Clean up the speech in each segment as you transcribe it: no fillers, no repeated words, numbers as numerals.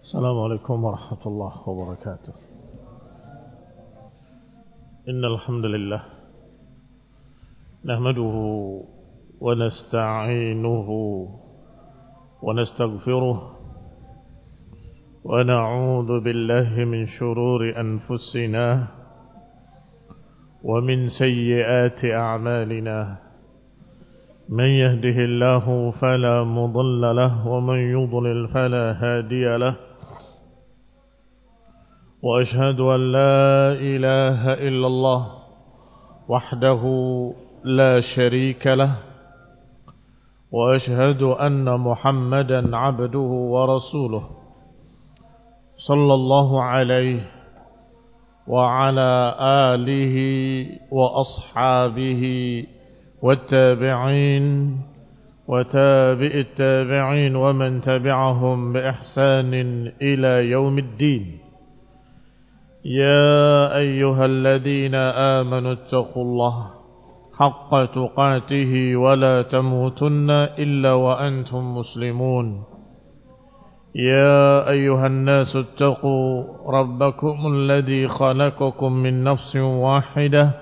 السلام عليكم ورحمة الله وبركاته. إن الحمد لله نحمده ونستعينه ونستغفره ونعوذ بالله من شرور أنفسنا ومن سيئات أعمالنا. من يهده الله فلا مضل له ومن يضلل فلا هادي له. وأشهد أن لا إله إلا الله وحده لا شريك له. وأشهد أن محمدا عبده ورسوله صلى الله عليه وعلى آله وأصحابه والتابعين وتابع التابعين ومن تبعهم بإحسان إلى يوم الدين. يا أيها الذين آمنوا اتقوا الله حق تقاته ولا تموتن إلا وأنتم مسلمون. يا أيها الناس اتقوا ربكم الذي خلقكم من نفس واحدة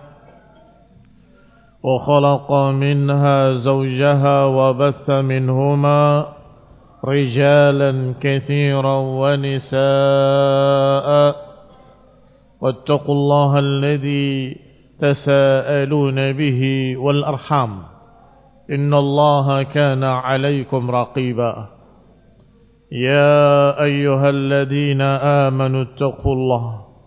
وخلق منها زوجها وبث منهما رجالا كثيرا ونساء. واتقوا الله الذي تساءلون به والأرحام إن الله كان عليكم رقيبا. يا أيها الذين آمنوا اتقوا الله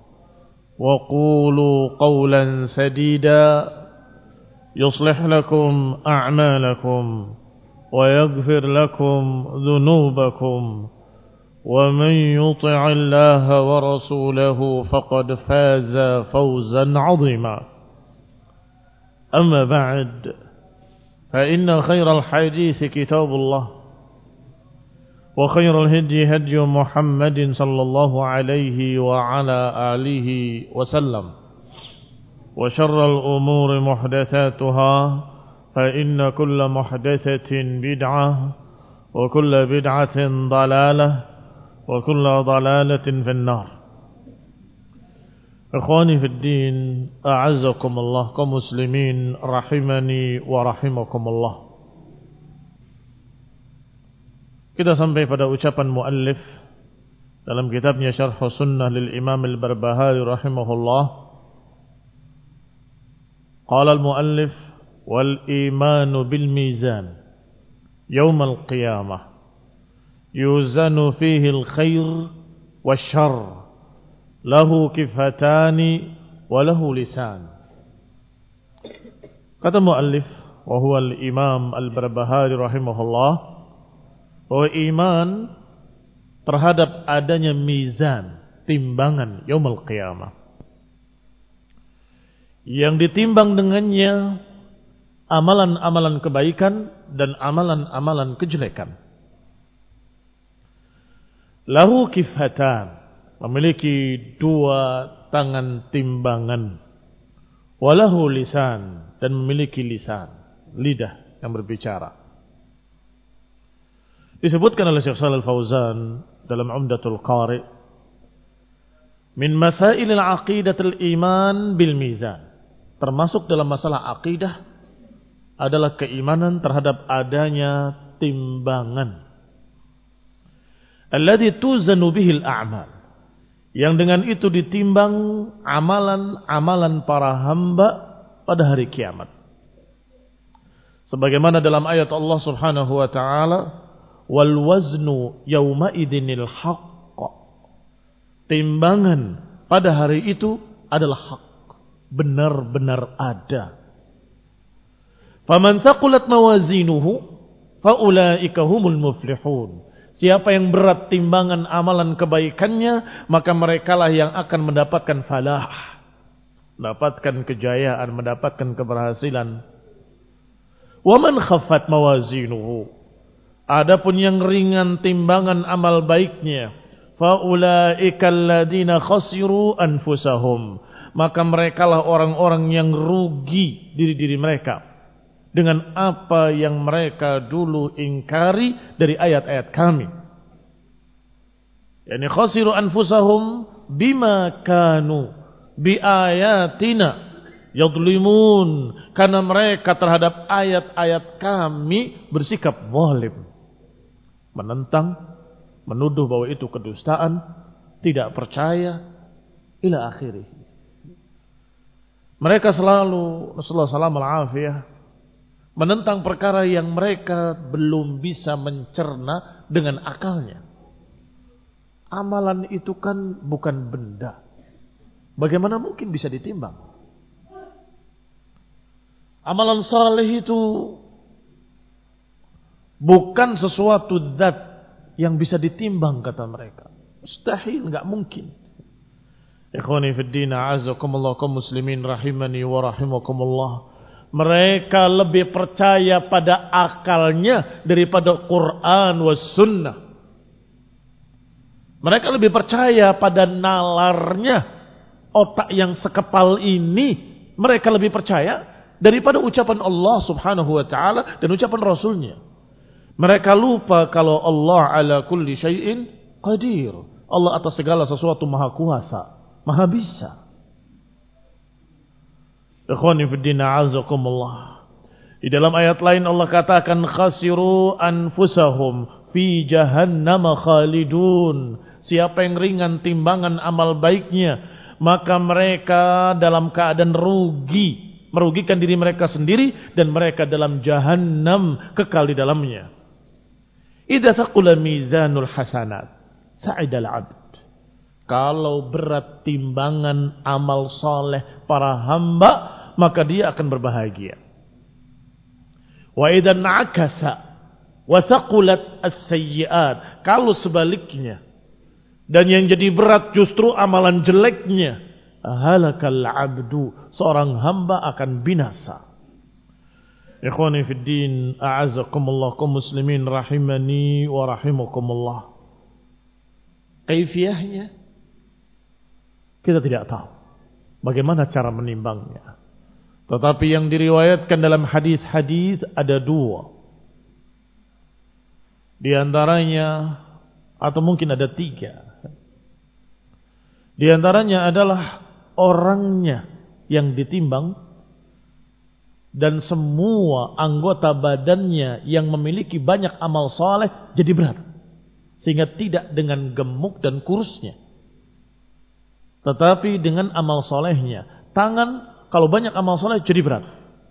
وقولوا قولا سديدا يصلح لكم أعمالكم ويغفر لكم ذنوبكم ومن يطع الله ورسوله فقد فاز فوزا عظيما. أما بعد فإن خير الحديث كتاب الله وخير الهدي هدي محمد صلى الله عليه وعلى آله وسلم وشر الأمور محدثاتها فإن كل محدثة بدعة وكل بدعة ضلالة وكل ضلالة في النار. إخواني في الدين أعزكم الله كمسلمين رحمني ورحمكم الله. Kita sampai pada ucapan muallif dalam kitabnya Syarh Sunnah lil Imam Al-Barbahari rahimahullah. Qala al-muallif wal imanu bil mizan yaum al-qiyamah yuzanu fihi al-khair wasyarr lahu kifatani wa lahu lisan. Kata muallif wa huwa al-Imam Al-Barbahari rahimahullah, bahwa iman terhadap adanya mizan, timbangan yaumul qiyamah, yang ditimbang dengannya amalan-amalan kebaikan dan amalan-amalan kejelekan. Lahu kifatan, memiliki dua tangan timbangan. Walahu lisan, dan memiliki lisan, lidah yang berbicara. Disebutkan oleh Syekh Shalal Fauzan dalam Umdatul Qari, min masailil aqidatul iman bil mizan, termasuk dalam masalah akidah adalah keimanan terhadap adanya timbangan. Alladzi tuzanu bihil a'mal, yang dengan itu ditimbang amalan-amalan para hamba pada hari kiamat. Sebagaimana dalam ayat Allah Subhanahu wa taala, wal waznu yauma idinil haqq, timbangan pada hari itu adalah hak, benar-benar ada. Faman thaqulat mawazinuhu faulaika humul muflihun. Siapa yang berat timbangan amalan kebaikannya, maka merekalah yang akan mendapatkan falah, mendapatkan kejayaan, mendapatkan keberhasilan. Wa man khaffat mawazinuhu, adapun yang ringan timbangan amal baiknya, faulaika alladziina khasiru anfusahum, maka merekalah orang-orang yang rugi diri-diri mereka dengan apa yang mereka dulu ingkari dari ayat-ayat kami. Yani khasiru anfusahum bima kanu biayatina yadlimun, karena mereka terhadap ayat-ayat kami bersikap zalim, menentang, menuduh bahwa itu kedustaan, tidak percaya, ila akhirih. Mereka selalu, Rasulullah SAW menentang perkara yang mereka belum bisa mencerna dengan akalnya. Amalan itu kan bukan benda. Bagaimana mungkin bisa ditimbang? Amalan saleh itu bukan sesuatu zat yang bisa ditimbang, kata mereka. Mustahil, enggak mungkin. Ikhwani fid din, a'azzakumullah, kaum muslimin rahimani wa rahimakumullah. Mereka lebih percaya pada akalnya daripada Quran was sunnah. Mereka lebih percaya pada nalarnya otak yang sekepal ini. Mereka lebih percaya daripada ucapan Allah subhanahu wa ta'ala dan ucapan Rasulnya. Mereka lupa kalau Allah ala kulli syai'in qadir. Allah atas segala sesuatu maha kuasa, maha bisa. Ikhwani fiddin, a'azakumullah. Di dalam ayat lain Allah katakan khasiru anfusahum fi jahannam khalidun. Siapa yang ringan timbangan amal baiknya, maka mereka dalam keadaan rugi, merugikan diri mereka sendiri, dan mereka dalam jahannam kekal di dalamnya. Idza thaqula mizanul hasanat sa'idal 'abd. Kalau berat timbangan amal soleh para hamba, maka dia akan berbahagia. Wa idza na'akasa wa thaqulat as-sayyi'at. Kalau sebaliknya, dan yang jadi berat justru amalan jeleknya, halakal 'abdu, seorang hamba akan binasa. Ikhwani fid din, a'azzakumullah, kaum muslimin rahimani wa rahimakumullah. Kaifiyahnya kita tidak tahu bagaimana cara menimbangnya. Tetapi yang diriwayatkan dalam hadis-hadis ada dua. Di antaranya, atau mungkin ada tiga. Di antaranya adalah orangnya yang ditimbang dan semua anggota badannya yang memiliki banyak amal soleh jadi berat. Sehingga tidak dengan gemuk dan kurusnya, tetapi dengan amal solehnya. Tangan kalau banyak amal soleh jadi berat.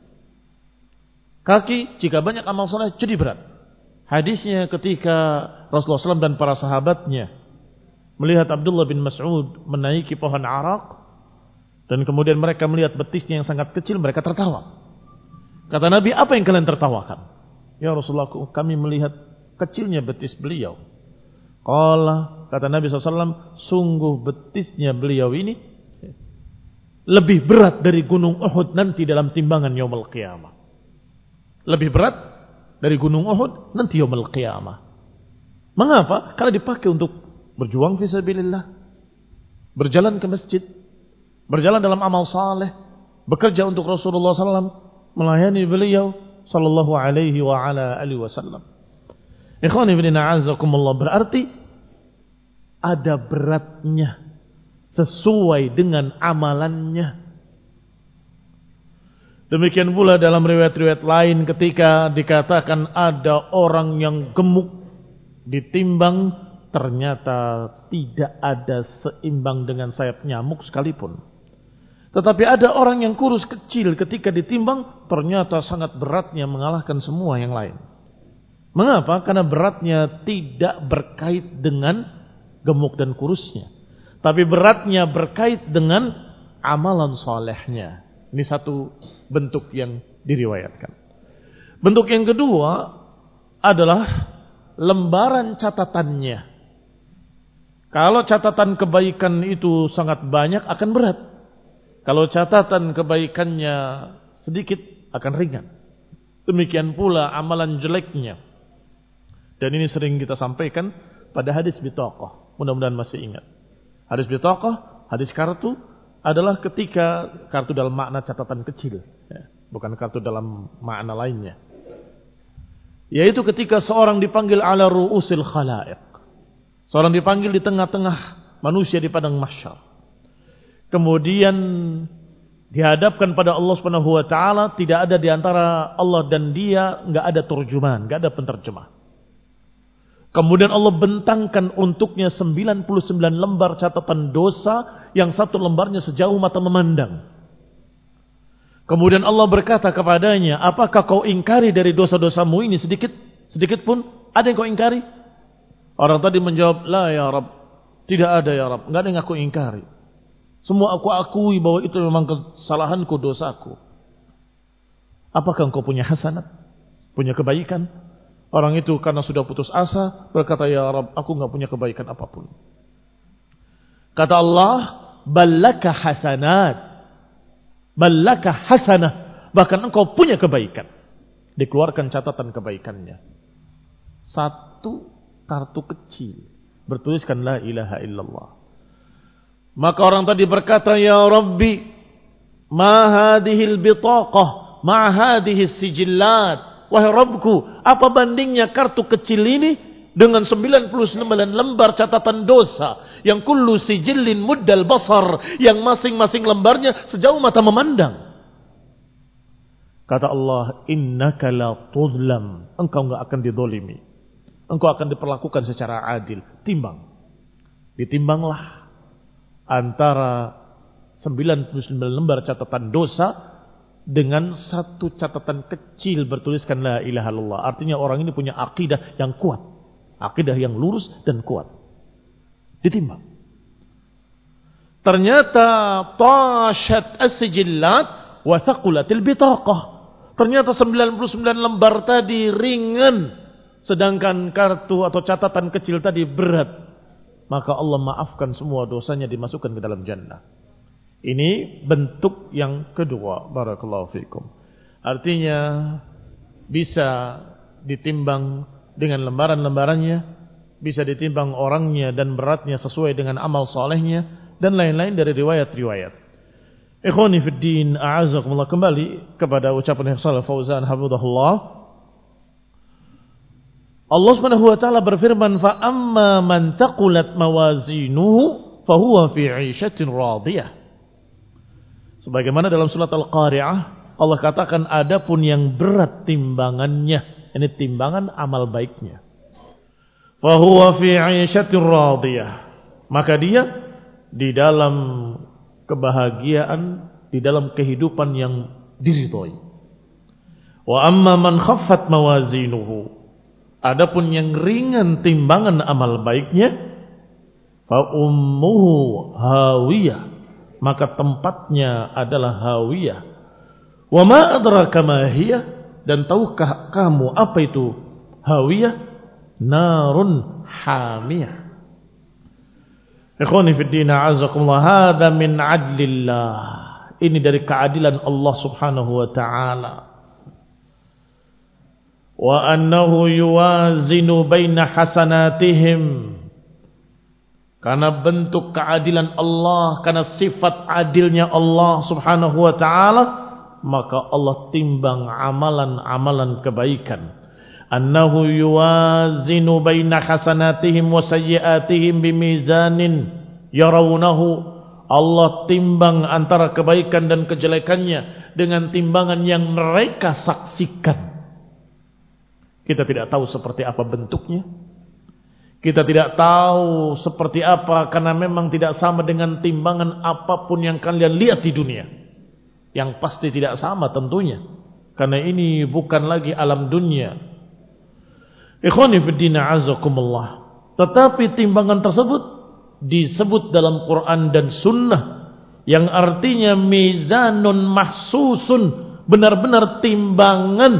Kaki jika banyak amal soleh jadi berat. Hadisnya ketika Rasulullah SAW dan para sahabatnya melihat Abdullah bin Mas'ud menaiki pohon arak, dan kemudian mereka melihat betisnya yang sangat kecil, mereka tertawa. Kata Nabi, apa yang kalian tertawakan? Ya Rasulullah, kami melihat kecilnya betis beliau. Qala, kata Nabi SAW, sungguh betisnya beliau ini lebih berat dari gunung Uhud nanti dalam timbangan yaumul qiyamah. Lebih berat dari gunung Uhud nanti yaumul qiyamah. Mengapa? Karena dipakai untuk berjuang fisabilillah, berjalan ke masjid, berjalan dalam amal saleh, bekerja untuk Rasulullah SAW, melayani beliau sallallahu alaihi wa ala alihi wasallam. Ikhwani fillah, a'azzakumullah, berarti ada beratnya sesuai dengan amalannya. Demikian pula dalam riwayat-riwayat lain ketika dikatakan ada orang yang gemuk ditimbang, ternyata tidak ada seimbang dengan sayap nyamuk sekalipun. Tetapi ada orang yang kurus kecil ketika ditimbang, ternyata sangat beratnya mengalahkan semua yang lain. Mengapa? Karena beratnya tidak berkait dengan gemuk dan kurusnya, tapi beratnya berkait dengan amalan solehnya. Ini satu bentuk yang diriwayatkan. Bentuk yang kedua adalah lembaran catatannya. Kalau catatan kebaikan itu sangat banyak, akan berat. Kalau catatan kebaikannya sedikit, akan ringan. Demikian pula amalan jeleknya. Dan ini sering kita sampaikan pada hadis bitaqah. Mudah-mudahan masih ingat. Hadis bitaqah, hadis kartu, adalah ketika kartu dalam makna catatan kecil. Bukan kartu dalam makna lainnya. Yaitu ketika seorang dipanggil ala ru'usil khalaiq. Seorang dipanggil di tengah-tengah manusia di padang mahsyar. Kemudian dihadapkan pada Allah Subhanahu wa taala, tidak ada di antara Allah dan dia, enggak ada terjemahan, enggak ada penterjemah. Kemudian Allah bentangkan untuknya 99 lembar catatan dosa yang satu lembarnya sejauh mata memandang. Kemudian Allah berkata kepadanya, apakah kau ingkari dari dosa-dosamu ini sedikit pun? Ada yang kau ingkari? Orang tadi menjawab, la ya Rabb, tidak ada ya Rabb, enggak ada yang aku ingkari. Semua aku akui bahwa itu memang kesalahanku, dosaku. Apakah engkau punya hasanat? Punya kebaikan? Orang itu karena sudah putus asa berkata, ya Rabb, aku enggak punya kebaikan apapun. Kata Allah, ballaka hasanat. Ballaka hasanah. Bahkan engkau punya kebaikan. Dikeluarkan catatan kebaikannya. Satu kartu kecil bertuliskan la ilaha illallah. Maka orang tadi berkata, ya Rabbi, ma hadhil bitaqah, ma hadhis sijillat. Wahai Rabbku, apa bandingnya kartu kecil ini dengan 99 lembar catatan dosa yang kullu sijillin muddal basar, yang masing-masing lembarnya sejauh mata memandang. Kata Allah, innaka la tudlam, engkau enggak akan dizalimi. Engkau akan diperlakukan secara adil. Timbang. Ditimbanglah antara 99 lembar catatan dosa dengan satu catatan kecil bertuliskan la ilaha illallah. Artinya orang ini punya akidah yang kuat. Akidah yang lurus dan kuat. Ditimbang. Ternyata tashat as-sijillat wa thaqulatil bitaqah. Ternyata 99 lembar tadi ringan, sedangkan kartu atau catatan kecil tadi berat. Maka Allah maafkan semua dosanya, dimasukkan ke dalam jannah. Ini bentuk yang kedua. Barakallahu fikum. Artinya bisa ditimbang dengan lembaran-lembarannya, bisa ditimbang orangnya dan beratnya sesuai dengan amal solehnya, dan lain-lain dari riwayat-riwayat. Ikhwani fid din, a'azakumullah, kembali kepada ucapan Shalih Fauzan hafizahullah. Allah Subhanahu wa taala berfirman, fa amma man taqulat mawazinuhu fahuwa fi 'ishatin radiyah. Sebagaimana dalam surat Al-Qari'ah Allah katakan, adapun yang berat timbangannya, ini timbangan amal baiknya, fahuwa fi 'ishatin radiyah, maka dia di dalam kebahagiaan, di dalam kehidupan yang diridhoi. Wa amma man khaffat mawazinuhu, adapun yang ringan timbangan amal baiknya, fa ummuhu hawiyah, maka tempatnya adalah hawiyah. Wa ma adraka ma hiya, dan tahukah kamu apa itu hawiyah? Narun hamiyah. Ikhwani fid din, a'azakumullah, hadza min 'adlillah. Ini dari keadilan Allah Subhanahu wa taala. Wa annahu yuwazinu baina hasanatihim. Karena bentuk keadilan Allah, karena sifat adilnya Allah Subhanahu wa taala, maka Allah timbang amalan-amalan kebaikan. Annahu yuwazinu baina hasanatihim wa sayyi'atihim bimizanin yarawnahu. Allah timbang antara kebaikan dan kejelekannya dengan timbangan yang mereka saksikan. Kita tidak tahu seperti apa bentuknya. Kita tidak tahu seperti apa, karena memang tidak sama dengan timbangan apapun yang kalian lihat di dunia. Yang pasti tidak sama tentunya, karena ini bukan lagi alam dunia. Ikhwani fiddin, a'azakumullah. Tetapi timbangan tersebut disebut dalam Quran dan Sunnah, yang artinya mizanun mahsusun, benar-benar timbangan.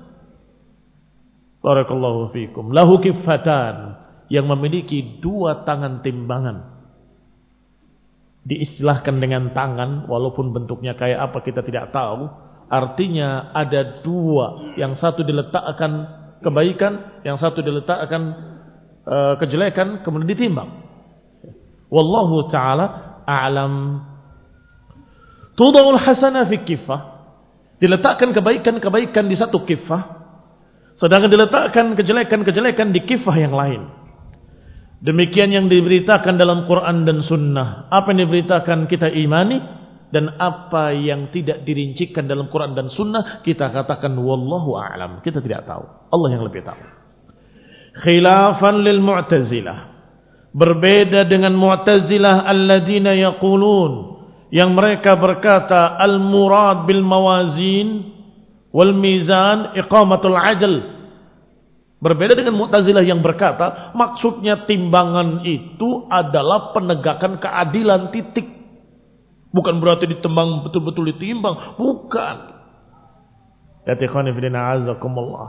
Barakallahu fikum. Lahu kiffatan, yang memiliki dua tangan timbangan. Diistilahkan dengan tangan, walaupun bentuknya kayak apa kita tidak tahu. Artinya ada dua, yang satu diletakkan kebaikan, yang satu diletakkan kejelekan, kemudian ditimbang. Wallahu ta'ala a'lam. Tudawul hasanah fi kiffah, diletakkan kebaikan-kebaikan di satu kiffah, sedangkan diletakkan kejelekan-kejelekan di kiffah yang lain. Demikian yang diberitakan dalam Quran dan Sunnah. Apa yang diberitakan kita imani, dan apa yang tidak dirincikan dalam Quran dan Sunnah kita katakan wallahu a'lam. Kita tidak tahu. Allah yang lebih tahu. Khilafan lil Mu'tazilah. Berbeda dengan Mu'tazilah alladzina yaqulun, yang mereka berkata al-murad bil mawazin wal mizan iqamatul adl. Berbeda dengan Mu'tazilah yang berkata maksudnya timbangan itu adalah penegakan keadilan, titik. Bukan berarti ditimbang betul-betul ditimbang, bukan. Ya ikhwani fillah azakumullah.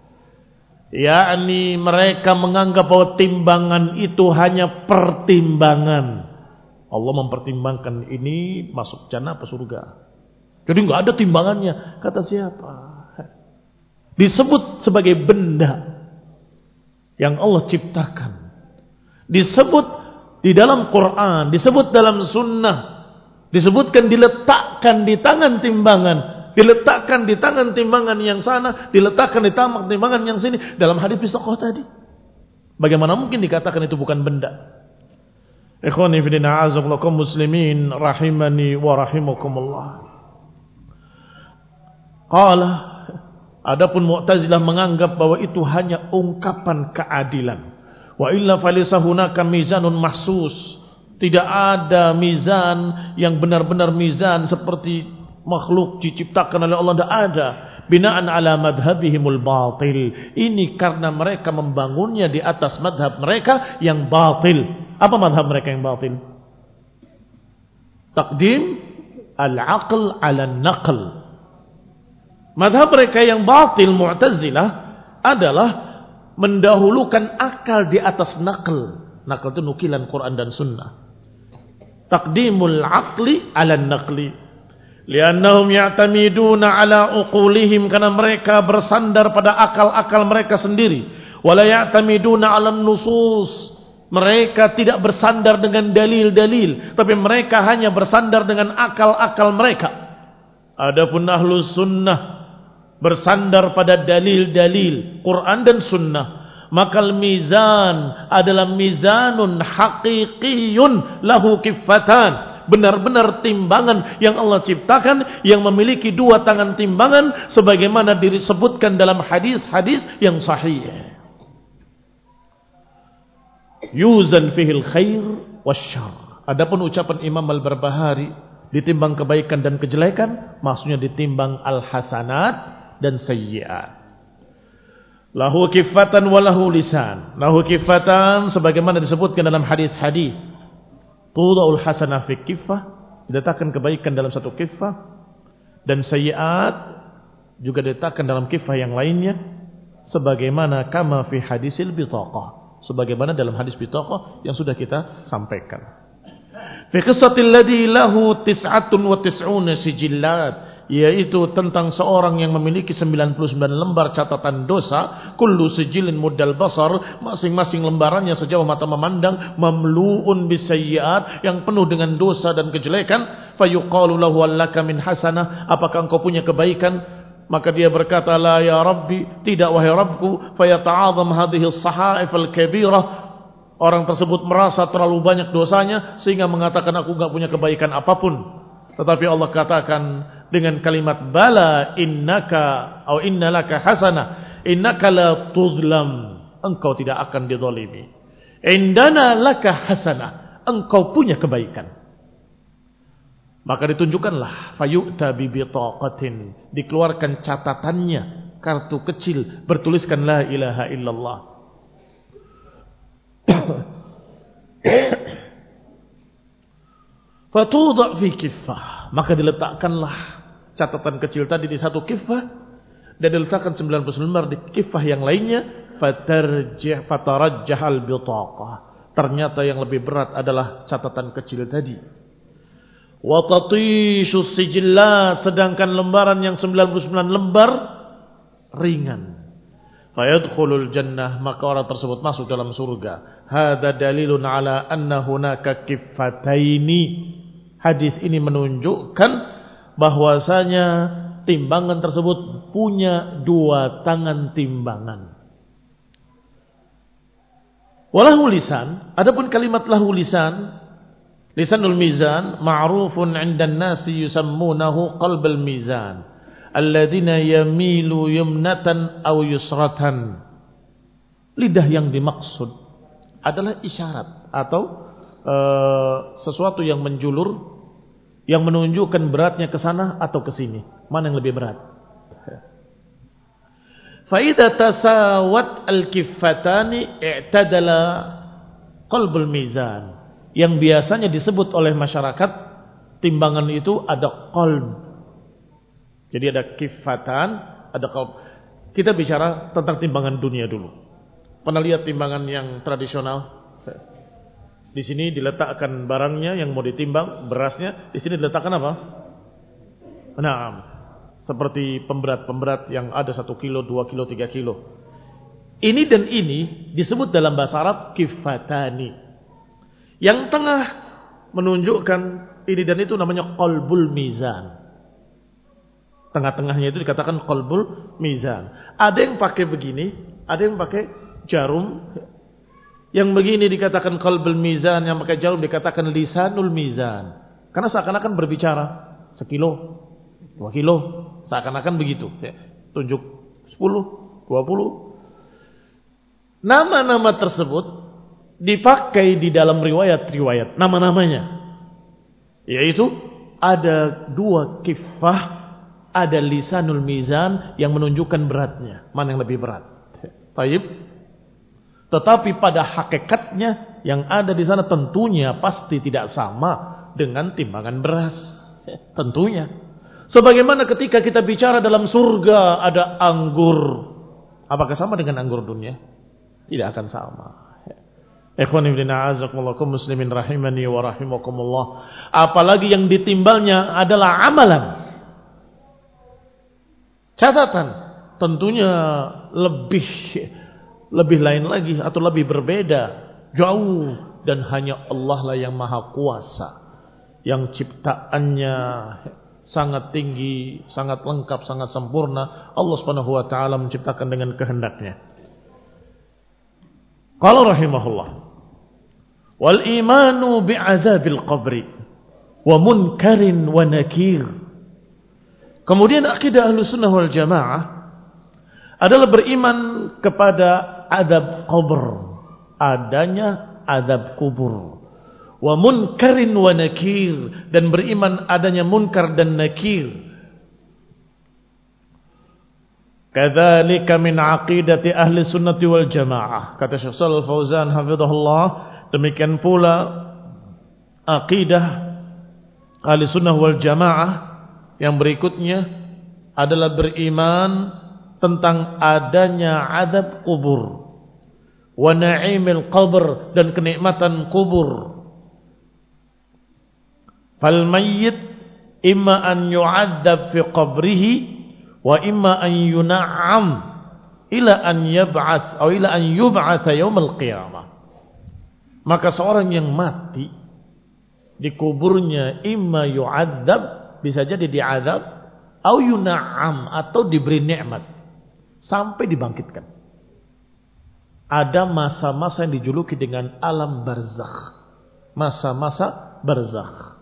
Yakni mereka menganggap bahwa timbangan itu hanya pertimbangan. Allah mempertimbangkan ini masuk jannah apa surga. Jadi enggak ada timbangannya. Kata siapa? Disebut sebagai benda yang Allah ciptakan. Disebut di dalam Quran, disebut dalam sunnah, disebutkan diletakkan di tangan timbangan, diletakkan di tangan timbangan yang sana, diletakkan di tangan timbangan yang sini dalam hadis Pistokoh tadi. Bagaimana mungkin dikatakan itu bukan benda? Ikhwani fillah a'azakumullah muslimin rahimani wa rahimakumullah. Qala, adapun Mu'tazilah menganggap bahwa itu hanya ungkapan keadilan. Wa illa falisa hunaka mizanun mahsus. Tidak ada mizan yang benar-benar mizan seperti makhluk diciptakan oleh Allah, tidak ada. Binaan ala madhabihimul batil. Ini karena mereka membangunnya di atas madhab mereka yang batil. Apa madhab mereka yang batil? Taqdim al-aql ala naql. Madhab mereka yang batil Mu'tazilah adalah mendahulukan akal di atas naql. Naql itu nukilan Quran dan Sunnah. Taqdimul aqli ala naqli. Liannahum ya'tamiduna ala uqulihim, karena mereka bersandar pada akal-akal mereka sendiri. Wala ya'tamiduna ala nusus. Mereka tidak bersandar dengan dalil-dalil, tapi mereka hanya bersandar dengan akal-akal mereka. Adapun ahlus sunnah bersandar pada dalil-dalil Quran dan Sunnah. Maka mizan adalah mizanun haqiqiyun lahu kiffatan. Benar-benar timbangan yang Allah ciptakan, yang memiliki dua tangan timbangan, sebagaimana disebutkan dalam hadis-hadis yang sahih. Yuzan fihil khair wasyarr. Adapun ucapan Imam Al-Barbahari, ditimbang kebaikan dan kejelekan, maksudnya ditimbang al-hasanat dan sayyi'at. Lahu kifatan wa lahu lisan. Lahu kifatan sebagaimana disebutkan dalam hadis-hadis. Tuda'ul hasanah fi kiffah, diletakkan kebaikan dalam satu kiffah, dan sayyi'at juga diletakkan dalam kiffah yang lainnya, sebagaimana kama fi hadisil bitaqah, sebagaimana dalam hadis bitaqah yang sudah kita sampaikan. Fi qissatil ladzi lahu 99 sijillat, yaitu tentang seorang yang memiliki 99 lembar catatan dosa. Kullu sijilin muddal basar, masing-masing lembarannya sejauh mata memandang. Mamlu'un bisayyiat, yang penuh dengan dosa dan kejelekan. Fayuqalu lahu allaka min hasanah, apakah engkau punya kebaikan? Maka dia berkata, la ya Rabbi, tidak wahai Rabbku. Fayata'azam hadhihi as-sahaif al-kabirah. Orang tersebut merasa terlalu banyak dosanya sehingga mengatakan aku enggak punya kebaikan apapun. Tetapi Allah katakan dengan kalimat bala innaka atau innalaka hasanah, innaka la tuzlam, engkau tidak akan dizalimi. Indana laka hasanah, engkau punya kebaikan. Maka ditunjukkanlah fayu'ta bi bitaqatin, dikeluarkan catatannya, kartu kecil bertuliskan la ilaha illallah. Fatudha fi kiffah, maka diletakkanlah catatan kecil tadi di satu kiffah, dan diletakkan 99 lembar di kiffah yang lainnya. Fatarajjahal bitaqah, ternyata yang lebih berat adalah catatan kecil tadi. Wa tatishu sijillat, sedangkan lembaran yang 99 lembar ringan. Fayadkhulul jannah, maka orang tersebut masuk dalam surga. Hadza dalilun ala anna hunaka kiffataini. Hadis ini menunjukkan bahwasanya timbangan tersebut punya dua tangan timbangan. Walahu lisan, adapun kalimat lahu lisan, lisanul mizan ma'rufun 'indan nasi yusammunahu qalbal mizan alladzina yamilu yumnatan aw yusratan. Lidah yang dimaksud adalah isyarat atau sesuatu yang menjulur, yang menunjukkan beratnya ke sana atau ke sini. Mana yang lebih berat? Fa idza tasawat al-kiffatani i'tadala qalbul mizan. Yang biasanya disebut oleh masyarakat timbangan itu ada qalb. Jadi ada kiffatan, ada qalb. Kita bicara tentang timbangan dunia dulu. Pernah lihat timbangan yang tradisional? Di sini diletakkan barangnya yang mau ditimbang, berasnya. Di sini diletakkan apa? Naam. Seperti pemberat-pemberat yang ada 1 kilo, 2 kilo, 3 kilo. Ini dan ini disebut dalam bahasa Arab kiffatani. Yang tengah menunjukkan ini dan itu namanya qalbul mizan. Tengah-tengahnya itu dikatakan qalbul mizan. Ada yang pakai begini, ada yang pakai jarum. Yang begini dikatakan qalbul mizan, yang pakai jarum dikatakan lisanul mizan. Karena seakan-akan berbicara 1 kilo, 2 kilo, seakan-akan begitu. Tunjuk 10, 20. Nama-nama tersebut dipakai di dalam riwayat-riwayat. Nama-namanya. Yaitu ada 2 kiffah, ada lisanul mizan yang menunjukkan beratnya. Mana yang lebih berat? Baik. Tetapi pada hakikatnya yang ada di sana tentunya pasti tidak sama dengan timbangan beras. Tentunya. Sebagaimana ketika kita bicara dalam surga ada anggur. Apakah sama dengan anggur dunia? Tidak akan sama. Ikhwan ibn a'azakumullah muslimin rahimani wa rahimakumullah. Apalagi yang ditimbalnya adalah amalan. Catatan tentunya lebih lain lagi atau lebih berbeda, jauh, dan hanya Allah lah yang maha kuasa, yang ciptaannya sangat tinggi, sangat lengkap, sangat sempurna. Allah Subhanahu wa taala menciptakan dengan kehendaknya. Qala rahimahullah, wal imanu bi'azabil qabri wa munkarin wa nakir. Kemudian akidah Ahlussunnah wal Jamaah adalah beriman kepada azab kubur, adanya azab kubur, wa munkarin wa nakir, dan beriman adanya munkar dan nakir. Kadzalika min aqidati ahli sunnati wal jamaah. Kata Syekh Shalal Fauzan hafizahullah, demikian pula aqidah ahli sunnah wal jamaah yang berikutnya adalah beriman tentang adanya azab kubur, wa na'imil qabr, dan kenikmatan kubur. Fal mayyit imma an yu'adzab fi qabrihi wa imma an yun'am ila an yub'ats atau ila an yub'ats yaumil qiyamah. Maka seorang yang mati di kuburnya imma yu'adzab, bisa jadi diazab, au yun'am, atau diberi nikmat sampai dibangkitkan. Ada masa-masa yang dijuluki dengan alam barzakh, masa-masa barzakh.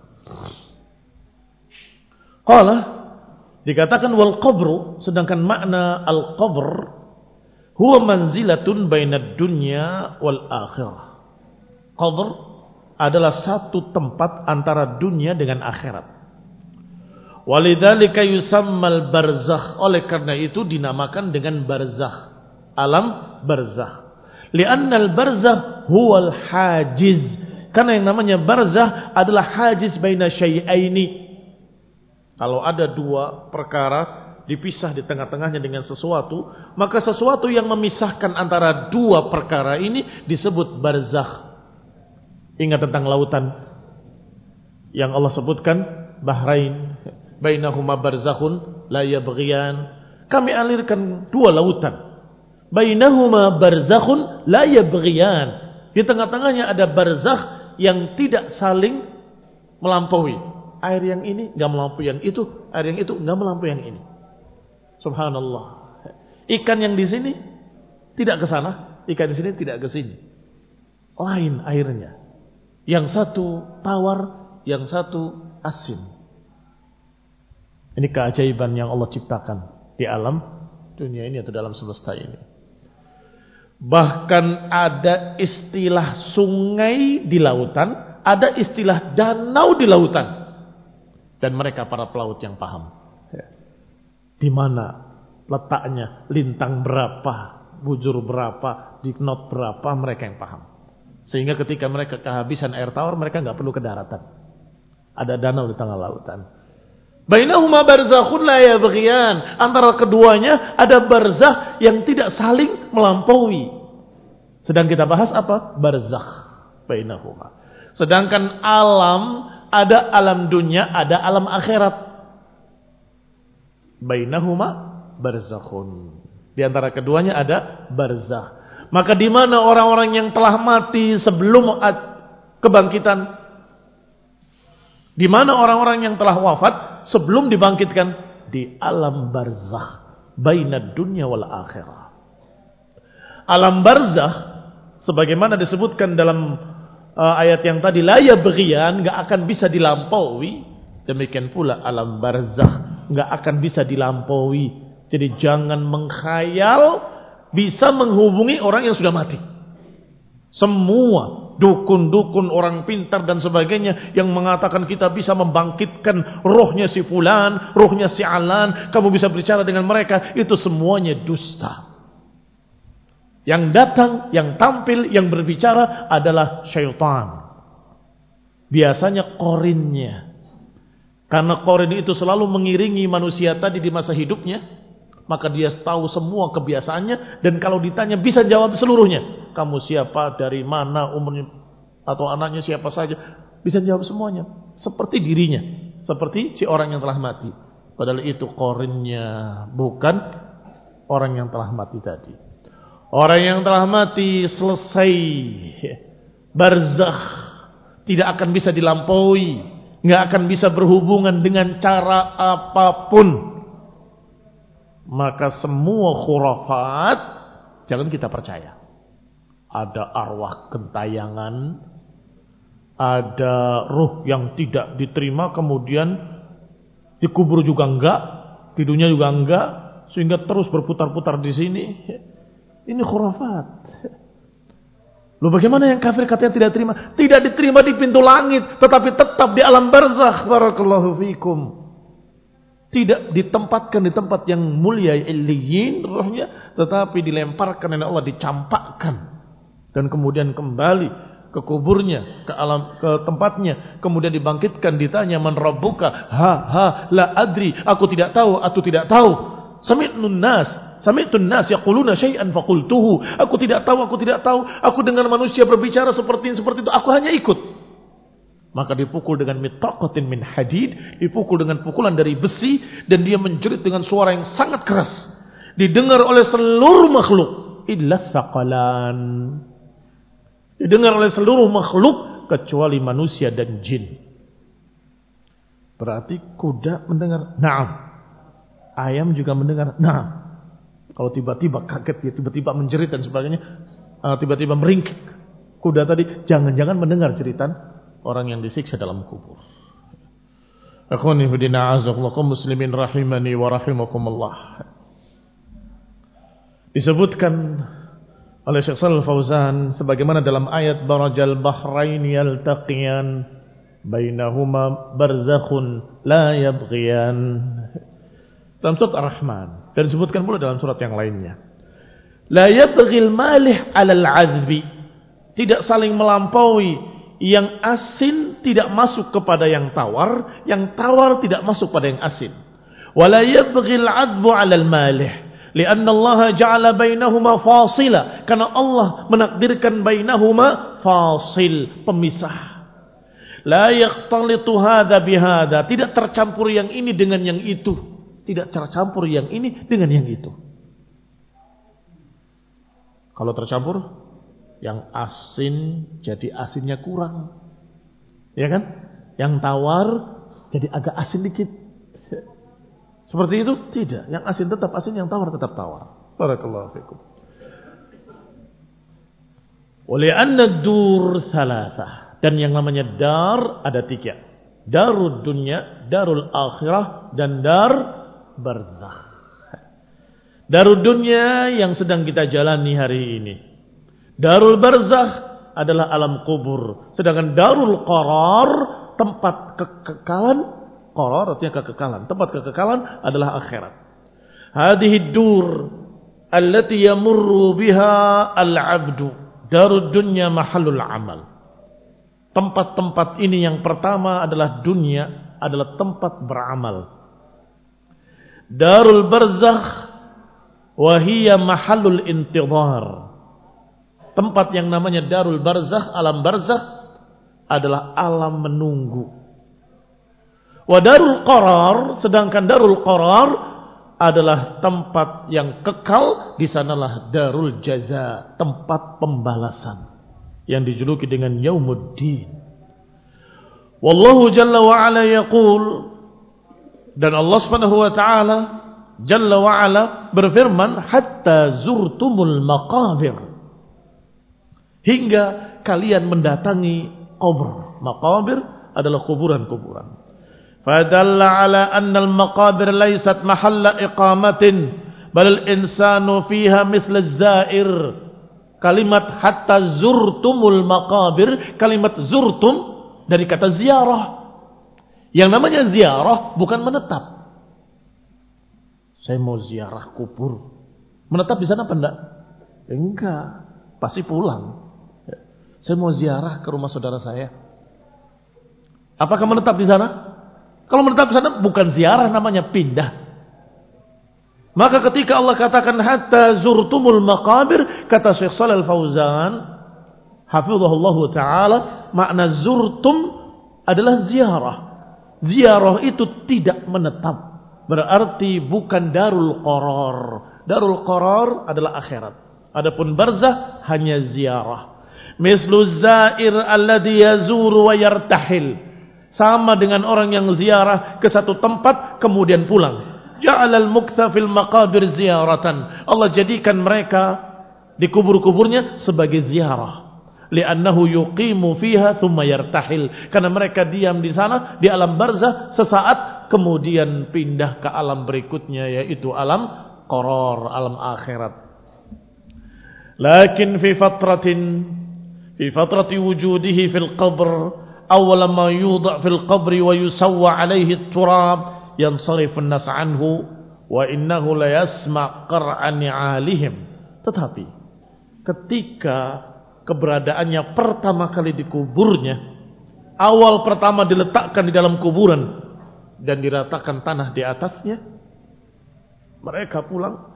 Qala, dikatakan wal qabru, sedangkan makna al qabr huwa manzilatun bainad dunya wal akhirah. Qabr adalah satu tempat antara dunia dengan akhirat. Walidzalika yusammal barzakh, oleh karena itu dinamakan dengan barzakh, alam barzakh. Li'annal barzakh huwal hajiz, karena yang namanya barzakh adalah hajiz baina syai'aini. Kalau ada 2 perkara dipisah di tengah-tengahnya dengan sesuatu, maka sesuatu yang memisahkan antara 2 perkara ini disebut barzakh. Ingat tentang lautan yang Allah sebutkan, Bahrain, bainahuma barzakhun la yabghiyan. Kami alirkan 2 lautan, bainahuma barzakhun la yabghiyan. Di tengah-tengahnya ada barzakh yang tidak saling melampaui. Air yang ini enggak melampaui yang itu, air yang itu enggak melampaui yang ini. Subhanallah. Ikan yang di sini tidak ke sana, ikan di sini tidak ke sini. lain airnya. Yang satu tawar, yang satu asin. Ini keajaiban yang Allah ciptakan di alam dunia ini atau dalam semesta ini. Bahkan ada istilah sungai di lautan, ada istilah danau di lautan. Dan mereka para pelaut yang paham. Di mana letaknya, lintang berapa, bujur berapa, di knot berapa, mereka yang paham. Sehingga ketika mereka kehabisan air tawar, mereka nggak perlu ke daratan. Ada danau di tengah lautan. Bainahuma barzakhun la yabghiyan. Antara keduanya ada barzakh yang tidak saling melampaui. Sedang kita bahas apa? Barzakh bainahuma. Sedangkan alam, ada alam dunia, ada alam akhirat. Bainahuma barzakhun. Di antara keduanya ada barzakh. Maka di mana orang-orang yang telah mati sebelum kebangkitan? Di mana orang-orang yang telah wafat sebelum dibangkitkan? Di alam barzakh, bainad dunya wal akhirah. Alam barzakh sebagaimana disebutkan dalam ayat yang tadi, la yabghiyan, enggak akan bisa dilampaui. Demikian pula alam barzakh enggak akan bisa dilampaui. Jadi jangan mengkhayal bisa menghubungi orang yang sudah mati. Semua dukun-dukun, orang pintar dan sebagainya yang mengatakan kita bisa membangkitkan rohnya si fulan, rohnya si alan, kamu bisa bicara dengan mereka, itu semuanya dusta. Yang datang, yang tampil, yang berbicara adalah syaitan. Biasanya korinnya. Karena korin itu selalu mengiringi manusia tadi di masa hidupnya, maka dia tahu semua kebiasaannya, dan kalau ditanya bisa jawab seluruhnya. Kamu siapa, dari mana, umurnya atau anaknya siapa saja, bisa jawab semuanya. Seperti dirinya, seperti si orang yang telah mati. Padahal itu korinnya, bukan orang yang telah mati tadi. Orang yang telah mati selesai barzakh, tidak akan bisa dilampaui, nggak akan bisa berhubungan dengan cara apapun. Maka semua khurafat jangan kita percaya. Ada arwah gentayangan, ada ruh yang tidak diterima kemudian dikubur juga enggak, di dunia juga enggak, sehingga terus berputar-putar di sini. Ini khurafat. Loh, bagaimana yang kafir katanya tidak terima? Tidak diterima di pintu langit, tetapi tetap di alam barzakh. Barakallahu fikum. Tidak ditempatkan di tempat yang mulia illiyin rohnya, tetapi dilemparkan oleh Allah, dicampakkan dan kemudian kembali ke kuburnya, ke tempatnya, kemudian dibangkitkan, ditanya man rabbuka, la adri, aku tidak tahu, sami'tun nas yaquluna syai'an faqultuhu, aku tidak tahu, aku dengar manusia berbicara seperti itu, aku hanya ikut. Maka dipukul dengan mitaqatin min hadid, dipukul dengan pukulan dari besi, dan dia menjerit dengan suara yang sangat keras, didengar oleh seluruh makhluk illa tsaqalan, didengar oleh seluruh makhluk kecuali manusia dan jin. Berarti kuda mendengar na'am, ayam juga mendengar na'am. Kalau tiba-tiba kaget, dia tiba-tiba menjerit dan sebagainya, tiba-tiba meringkik, kuda tadi jangan-jangan mendengar jeritan orang yang disiksa dalam kubur. Akhwani fillah, a'azakumullah muslimin rahimani wa rahimakumullah. Disebutkan oleh Syekh Shalal Fauzan sebagaimana dalam ayat barajal bahraini yaltaqiyan bainahuma barzakhun la yabghiyan. Dalam surat Ar-Rahman, dan disebutkan pula dalam surat yang lainnya. La yabghil malih 'alal 'azbi. Tidak saling melampaui. Yang asin tidak masuk kepada yang tawar tidak masuk pada yang asin. Wala yabghil 'adbu 'alal malih, li'anna Allah ja'ala bainahuma fasila, karena Allah menakdirkan bainahuma fasil, pemisah. La yaqtalitu hadza bihadza, tidak tercampur yang ini dengan yang itu, tidak tercampur yang ini dengan yang itu. Kalau tercampur, yang asin jadi asinnya kurang, ya kan? Yang tawar jadi agak asin dikit. Seperti itu? Tidak. Yang asin tetap asin, yang tawar tetap tawar. Barakallahu fikum. Oleh anna dur thalathah. Dan yang namanya dar ada 3. Darul dunya, darul akhirah, dan dar barzakh. Darul dunya yang sedang kita jalani hari ini. Darul barzakh adalah alam kubur. Sedangkan darul qarar, tempat kekekalan. Qarar artinya kekekalan. Tempat kekekalan adalah akhirat. Hadhihi dur allati yamurru biha al-'abdu. Darul dunya mahallul amal. Tempat-tempat ini yang pertama adalah dunia, adalah tempat beramal. Darul barzakh wahiyya mahallul intidhar. Tempat yang namanya darul barzakh, alam barzakh adalah alam menunggu. Wa darul qarar, sedangkan darul qarar adalah tempat yang kekal. Di sanalah darul jaza, tempat pembalasan yang dijuluki dengan yaumuddin. Wallahu jalla wa ala yaqul, dan Allah Subhanahu wa taala jalla wa ala berfirman, hatta zurtumul maqabir, hingga kalian mendatangi kubur. Maqabir adalah kuburan-kuburan. Fadalla ala anna al-maqabir laysat mahalla iqamatin bal al-insanu fiha mithla az-za'ir. Kalimat hatta zurtumul maqabir, kalimat zurtum dari kata ziarah. Yang namanya ziarah bukan menetap. Saya mau ziarah kubur. Menetap di sana apa enggak? Enggak, pasti pulang. Saya mau ziarah ke rumah saudara saya. Apakah menetap di sana? Kalau menetap di sana bukan ziarah, namanya pindah. Maka ketika Allah katakan hatta zurtumul maqabir, kata Syekh Shalal Fauzan hafizahullah taala, makna zurtum adalah ziarah. Ziarah itu tidak menetap, berarti bukan darul qarar. Darul qarar adalah akhirat. Adapun barzakh hanya ziarah. Mislu zair alladhi yazuru wa yartahil. Sama dengan orang yang ziarah ke satu tempat kemudian pulang. Ja'alal mukta fil maqabir ziyaratan. Allah jadikan mereka di kubur-kuburnya sebagai ziarah. Li'annahu yuqimu fiha thumma yartahil. Karena mereka diam di sana di alam barzakh sesaat kemudian pindah ke alam berikutnya, yaitu alam qarar, alam akhirat. Lakin fi fatrati wujudihi fil qabr, awwala ma yudha' fil qabri wa yusawwa alaihi at-turab yansarifun nas anhu wa innahu la yasma' qar'an 'alihim. Tetapi ketika keberadaannya pertama kali di kuburnya, awal pertama diletakkan di dalam kuburan dan diratakan tanah di atasnya, mereka pulang.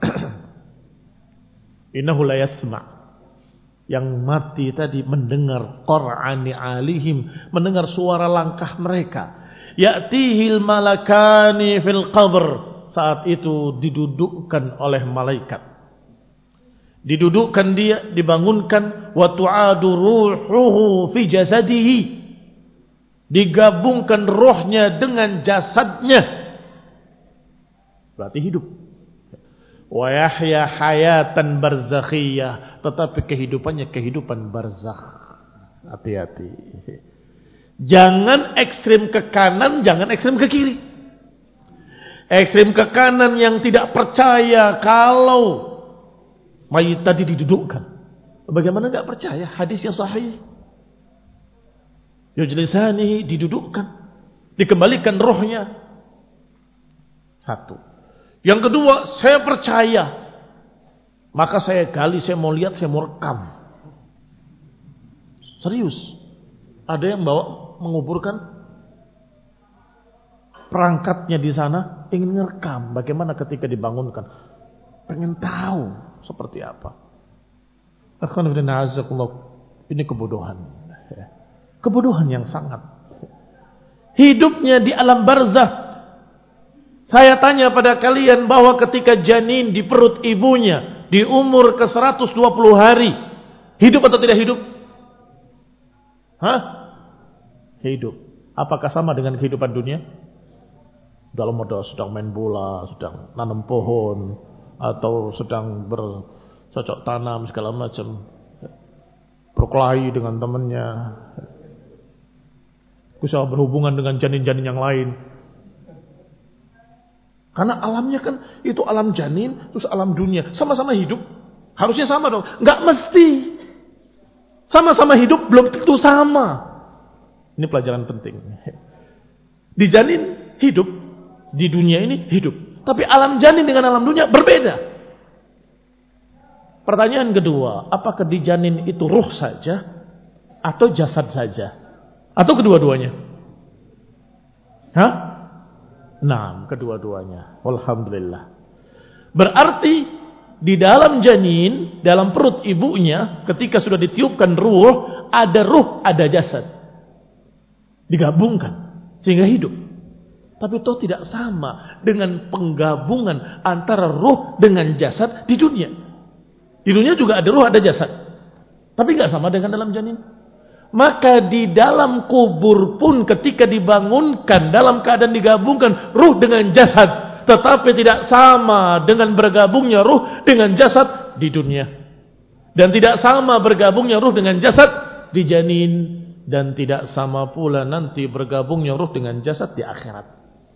Innahu la yasma', yang mati tadi mendengar qar'an 'alihim, mendengar suara langkah mereka. Ya'tihil malakani fil qabr, saat itu didudukkan oleh malaikat. Didudukkan dia, dibangunkan, wa tu'adu ruhuhu fi jasadihi, digabungkan rohnya dengan jasadnya, berarti hidup. Wa yahya hayatan barzakhiyah, tetapi kehidupannya kehidupan barzakh. Hati-hati. Jangan ekstrim ke kanan, jangan ekstrim ke kiri. Ekstrim ke kanan yang tidak percaya kalau mayit tadi didudukkan. Bagaimana enggak percaya? Hadisnya sahih. Yujlisani, didudukkan, dikembalikan rohnya. Satu. Yang kedua, saya percaya, maka saya gali, saya mau lihat, saya mau rekam. Serius. Ada yang bawa menguburkan perangkatnya di sana, ingin ngerekam bagaimana ketika dibangunkan, pengen tahu seperti apa. Ini kebodohan, kebodohan yang sangat. Hidupnya di alam barzakh. Saya tanya pada kalian bahwa ketika janin di perut ibunya di umur ke 120 hari, hidup atau tidak hidup? Hah? Hidup. Apakah sama dengan kehidupan dunia? Dalam modal sedang main bola, sedang nanam pohon, atau sedang bercocok tanam segala macam. berkelahi dengan temannya, bisa berhubungan dengan janin-janin yang lain. Karena alamnya kan itu alam janin, terus alam dunia, sama-sama hidup. Harusnya sama dong. Nggak mesti. Sama-sama hidup belum tentu sama. Ini pelajaran penting. Di janin hidup, di dunia ini hidup. Tapi alam janin dengan alam dunia berbeda. Pertanyaan kedua, apakah di janin itu ruh saja atau jasad saja? Atau kedua-duanya? Hah? Nah, kedua-duanya. Alhamdulillah. Berarti di dalam janin, dalam perut ibunya, ketika sudah ditiupkan ruh, ada jasad. Digabungkan sehingga hidup. Tapi itu tidak sama dengan penggabungan antara ruh dengan jasad di dunia. Di dunia juga ada ruh, ada jasad. Tapi nggak sama dengan dalam janin. Maka di dalam kubur pun ketika dibangunkan dalam keadaan digabungkan ruh dengan jasad, tetapi tidak sama dengan bergabungnya ruh dengan jasad di dunia. Dan tidak sama bergabungnya ruh dengan jasad di janin. Dan tidak sama pula nanti bergabungnya ruh dengan jasad di akhirat.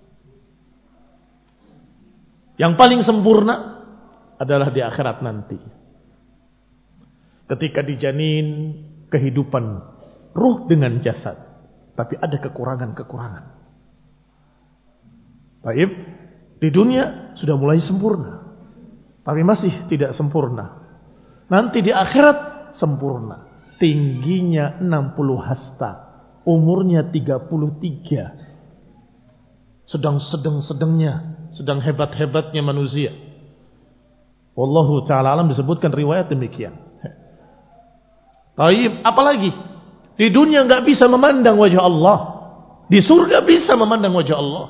Yang paling sempurna adalah di akhirat nanti. Ketika di janin kehidupan ruh dengan jasad, tapi ada kekurangan-kekurangan. Baik, di dunia sudah mulai sempurna, tapi masih tidak sempurna. Nanti di akhirat sempurna. Tingginya 60 hasta, umurnya 33. Sedang-sedangnya, sedang hebat-hebatnya manusia. Wallahu ta'ala alam, disebutkan riwayat demikian. Baik, apalagi di dunia nggak bisa memandang wajah Allah. Di surga bisa memandang wajah Allah.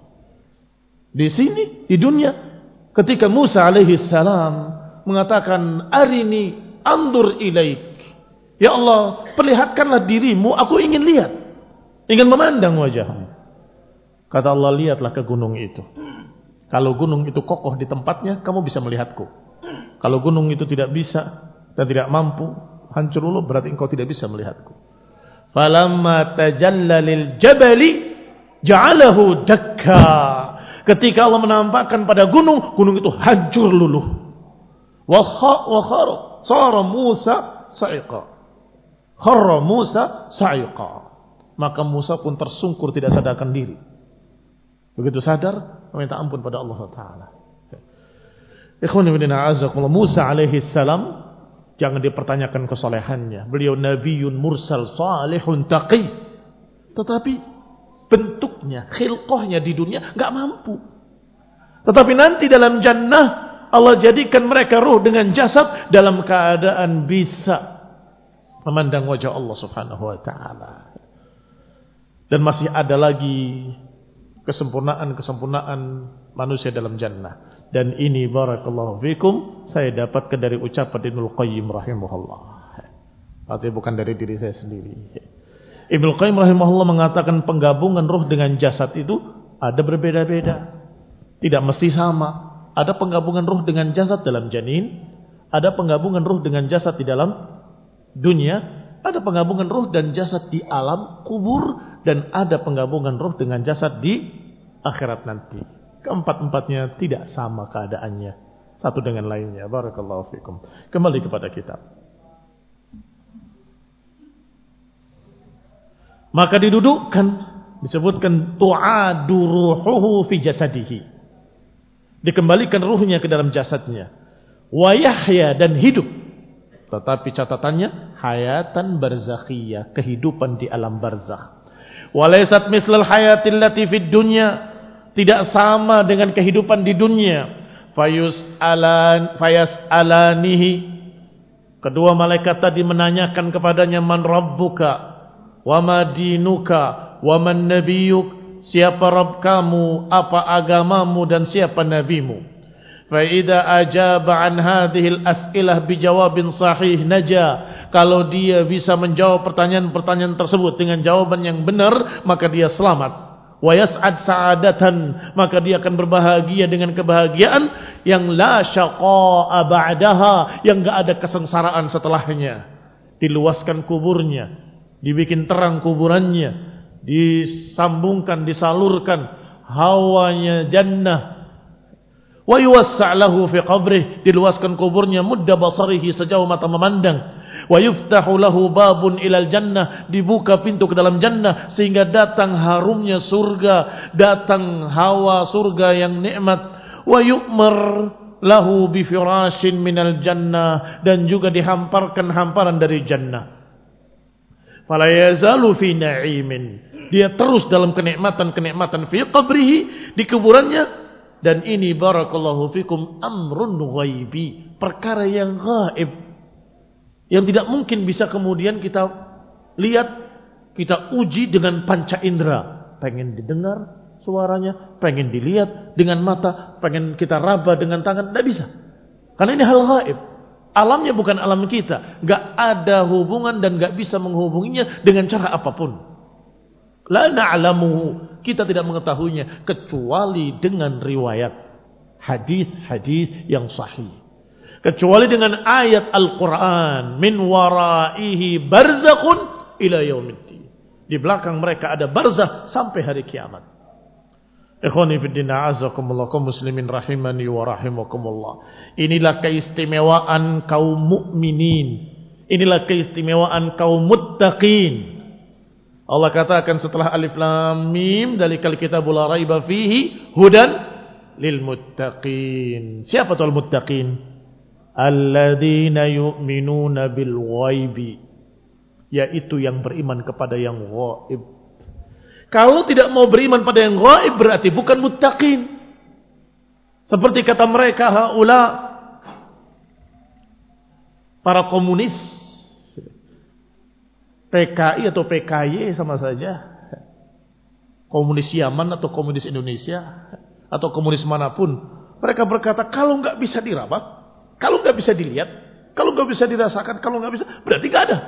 Di sini, di dunia, ketika Musa alaihi salam mengatakan, "Arini andur ilaik." Ya Allah, perlihatkanlah dirimu, aku ingin lihat. Ingin memandang wajahmu. Kata Allah, lihatlah ke gunung itu. Kalau gunung itu kokoh di tempatnya, kamu bisa melihatku. Kalau gunung itu tidak bisa dan tidak mampu, hancur luluh, berarti engkau tidak bisa melihatku. Falamma tajalla lil jabali ja'alahu dakka. Ketika Allah menampakkan pada gunung, gunung itu hancur luluh. Wa khara sara Musa sa'iqa. Kharra Musa sa'iqa. Maka Musa pun tersungkur, tidak sadarkan diri. Begitu sadar, meminta ampun pada Allah Ta'ala. Ikhwani wa a'azakumullah, Musa alaihi salam jangan dipertanyakan kesolehannya. Beliau nabiyyun mursal salihun taqi. Tetapi bentuknya, khilqahnya di dunia enggak mampu. Tetapi nanti dalam jannah Allah jadikan mereka ruh dengan jasad dalam keadaan bisa memandang wajah Allah Subhanahu wa taala. Dan masih ada lagi kesempurnaan-kesempurnaan manusia dalam jannah. Dan ini barakallahu fikum saya dapatkan dari ucapan Ibnu Qayyim rahimahullah. Artinya bukan dari diri saya sendiri. Ibnu Qayyim rahimahullah mengatakan penggabungan ruh dengan jasad itu ada berbeda-beda. Tidak mesti sama. Ada penggabungan ruh dengan jasad dalam janin, ada penggabungan ruh dengan jasad di dalam dunia, ada penggabungan ruh dan jasad di alam kubur, dan ada penggabungan ruh dengan jasad di akhirat nanti. Keempat-empatnya tidak sama keadaannya satu dengan lainnya. Barakallahu fikum. Kembali kepada kitab. Maka didudukkan, disebutkan tu'adu ruhuhu fi jasadihi. Dikembalikan ruhnya ke dalam jasadnya. Wa yahya, dan hidup. Tetapi catatannya hayatan barzakhiyah, kehidupan di alam barzakh. Walaysat mislal hayatil lati fid dunya, tidak sama dengan kehidupan di dunia. Fayas'alanihi, kedua malaikat tadi menanyakan kepadanya, man rabbuka wa ma dinuka wa man nabiyyuk, siapa Rabb kamu, apa agamamu, dan siapa nabimu. Fa idza ajaba an hadhil as'ilah bijawabin sahih naja, kalau dia bisa menjawab pertanyaan-pertanyaan tersebut dengan jawaban yang benar, maka dia selamat. Wa yas'ad sa'adatan, maka dia akan berbahagia dengan kebahagiaan yang la syaqa'a ba'daha, yang enggak ada kesengsaraan setelahnya. diluaskan kuburnya, dibikin terang kuburannya, disambungkan, disalurkan hawanya jannah. Wa yuwassa' lahu fi qabrih, diluaskan kuburnya mudda basarihi, sejauh mata memandang. Wa yuftahu lahu babun ilal jannah, dibuka pintu ke dalam jannah sehingga datang harumnya surga, datang hawa surga yang nikmat. Wa yu'mar lahu bi firashin minal jannah, dan juga dihamparkan hamparan dari jannah. Fala yazalu fi na'imin, dia terus dalam kenikmatan-kenikmatan fi qabrihi, di kuburannya. Dan ini barakallahu fikum amrun ghaibi, perkara yang gaib, yang tidak mungkin bisa kemudian kita lihat, kita uji dengan panca indera. Pengen didengar suaranya, pengen dilihat dengan mata, pengen kita raba dengan tangan, tidak bisa. Karena ini hal gaib. Alamnya bukan alam kita, gak ada hubungan dan gak bisa menghubunginya dengan cara apapun. La na'lamuhu, kita tidak mengetahuinya kecuali dengan riwayat hadis-hadis yang sahih, kecuali dengan ayat Al-Quran, min waraihi barzakhun ila yaumiddin, di belakang mereka ada barzakh sampai hari kiamat. Ikhwani fiddin, a'azakumullah, kaum muslimin rahimani wa rahimakumullah. Inilah keistimewaan kaum mukminin, inilah keistimewaan kaum muttaqin. Allah katakan setelah alif lam mim, dalikal kitabul la raiba fihi hudan lil muttaqin. Siapa tuh al muttaqin? Alladzina yu'minuna bil ghaibi, yaitu yang beriman kepada yang ghaib. Kalau tidak mau beriman pada yang ghaib berarti bukan muttaqin. Seperti kata mereka haula, para komunis, PKI atau PKY sama saja. Komunis Yaman atau komunis Indonesia atau komunis manapun, mereka berkata kalau nggak bisa diraba, kalau nggak bisa dilihat, kalau nggak bisa dirasakan, kalau nggak bisa, berarti nggak ada.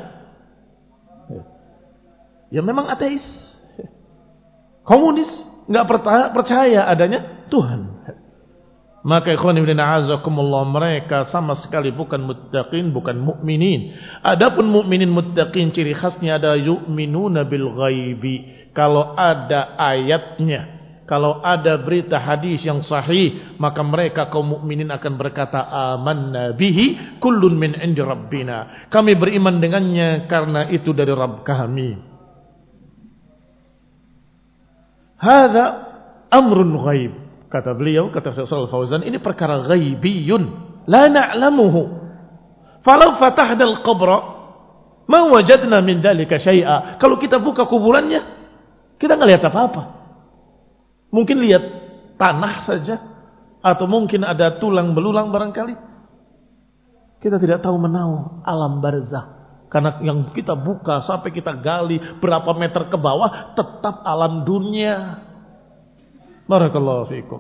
Ya memang ateis, komunis, nggak percaya adanya Tuhan. Maka ikhwan ibn a'azakumullah, mereka sama sekali bukan muttaqin, bukan mukminin. Adapun mukminin muttaqin, ciri khasnya ada yu'minuna bil ghaibi. Kalau ada ayatnya, kalau ada berita hadis yang sahih, maka mereka kaum mukminin akan berkata amanna bihi kullun min indi rabbina. Kami beriman dengannya karena itu dari Rabb kami. Hadza amrun ghaib. Kata beliau, kata Syekh Shalih Fauzan, ini perkara ghaibiyun la na'lamuhu. Falau fatahna al-qabra ma wajadna min dalika syai'a. Kalau kita buka kuburannya, kita enggak lihat apa-apa. Mungkin lihat tanah saja, atau mungkin ada tulang belulang barangkali. Kita tidak tahu menahu alam barzakh. Karena yang kita buka sampai kita gali berapa meter ke bawah tetap alam dunia. Barakallahu fiikum.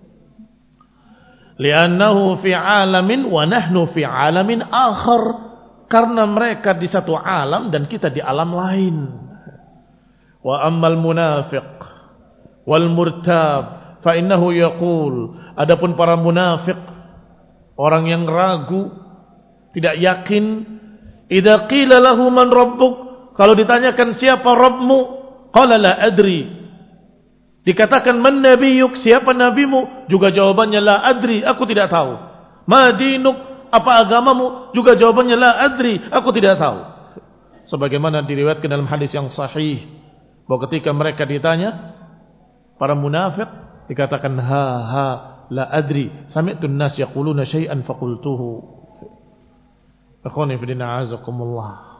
Li'annahu fi 'alamin wa nahnu fi 'alamin akhar. Karena mereka di satu alam dan kita di alam lain. Wa ammal munafiq wal murtab fa innahu yaqul, adapun para munafik, orang yang ragu, tidak yakin, idza qila lahu man rabbuk, kalau ditanyakan siapa Rabbmu, qala la adri. Dikatakan man nabiyuk, siapa nabimu? Juga jawabannya la adri, aku tidak tahu. Ma dinuk, apa agamamu? Juga jawabannya la adri, aku tidak tahu. Sebagaimana diriwayatkan dalam hadis yang sahih, bahwa ketika mereka ditanya, para munafik, dikatakan ha la adri, sami'tu an-nas yaquluna syai'an faqultuhu. Akhwani fi din a'azakumullah.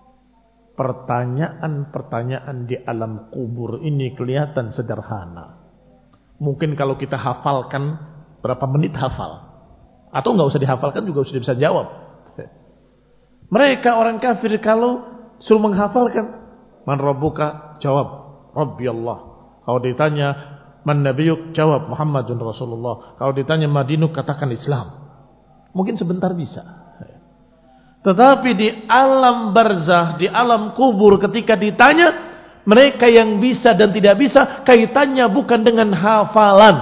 Pertanyaan-pertanyaan di alam kubur ini kelihatan sederhana. Mungkin kalau kita hafalkan, berapa menit hafal. Atau enggak usah dihafalkan juga sudah bisa jawab. Mereka orang kafir kalau suruh menghafalkan, man rabbuka, jawab Rabbi Allah. Kalau ditanya man nabiyuk, jawab Muhammadun Rasulullah. Kalau ditanya madinuk, katakan Islam. Mungkin sebentar bisa. Tetapi di alam barzakh, di alam kubur, ketika ditanya, mereka yang bisa dan tidak bisa, kaitannya bukan dengan hafalan,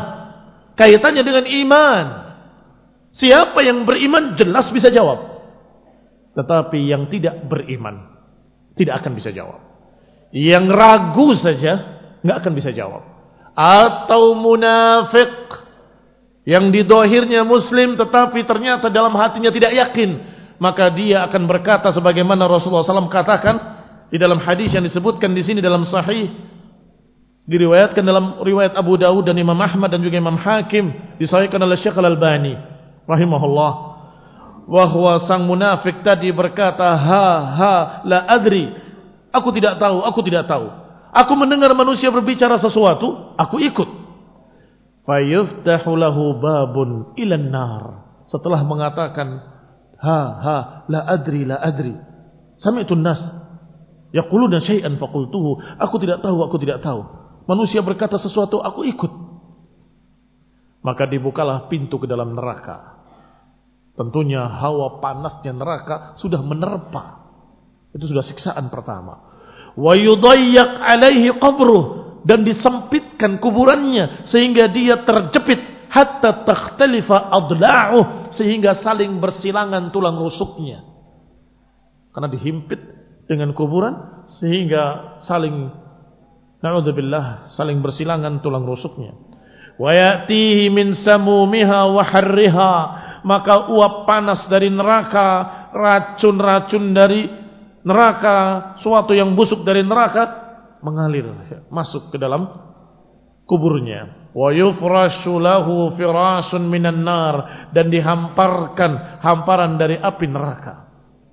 kaitannya dengan iman. Siapa yang beriman jelas bisa jawab. Tetapi yang tidak beriman tidak akan bisa jawab. Yang ragu saja nggak akan bisa jawab. Atau munafik yang di dohirnya muslim tetapi ternyata dalam hatinya tidak yakin, maka dia akan berkata sebagaimana Rasulullah SAW katakan di dalam hadis yang disebutkan di sini dalam sahih, diriwayatkan dalam riwayat Abu Dawud dan Imam Ahmad dan juga Imam Hakim, disahihkan oleh Syekh Al-Albani rahimahullah, bahwa sang munafik tadi berkata, la adri, aku tidak tahu, aku tidak tahu. Aku mendengar manusia berbicara sesuatu, aku ikut. Fayuftahu lahu babun ilan nar. Setelah mengatakan la adri, la adri, sami'tu an-nas yaquluna syai'an faqultuhu, aku tidak tahu, aku tidak tahu. Manusia berkata sesuatu, aku ikut. Maka dibukalah pintu ke dalam neraka. Tentunya hawa panasnya neraka sudah menerpa. Itu sudah siksaan pertama. Wa yudayyak alaihi qabruh, dan disempitkan kuburannya sehingga dia terjepit hatta takhtalifa adla'uh, sehingga saling bersilangan tulang rusuknya. Karena dihimpit dengan kuburan sehingga saling, na'udzubillah, saling bersilangan tulang rusuknya. Wa ya'tihi min samumiha wa harriha, maka uap panas dari neraka, racun-racun dari neraka, suatu yang busuk dari neraka mengalir masuk ke dalam kuburnya. Wa yufrashu lahu firasun minan nar, dan dihamparkan hamparan dari api neraka.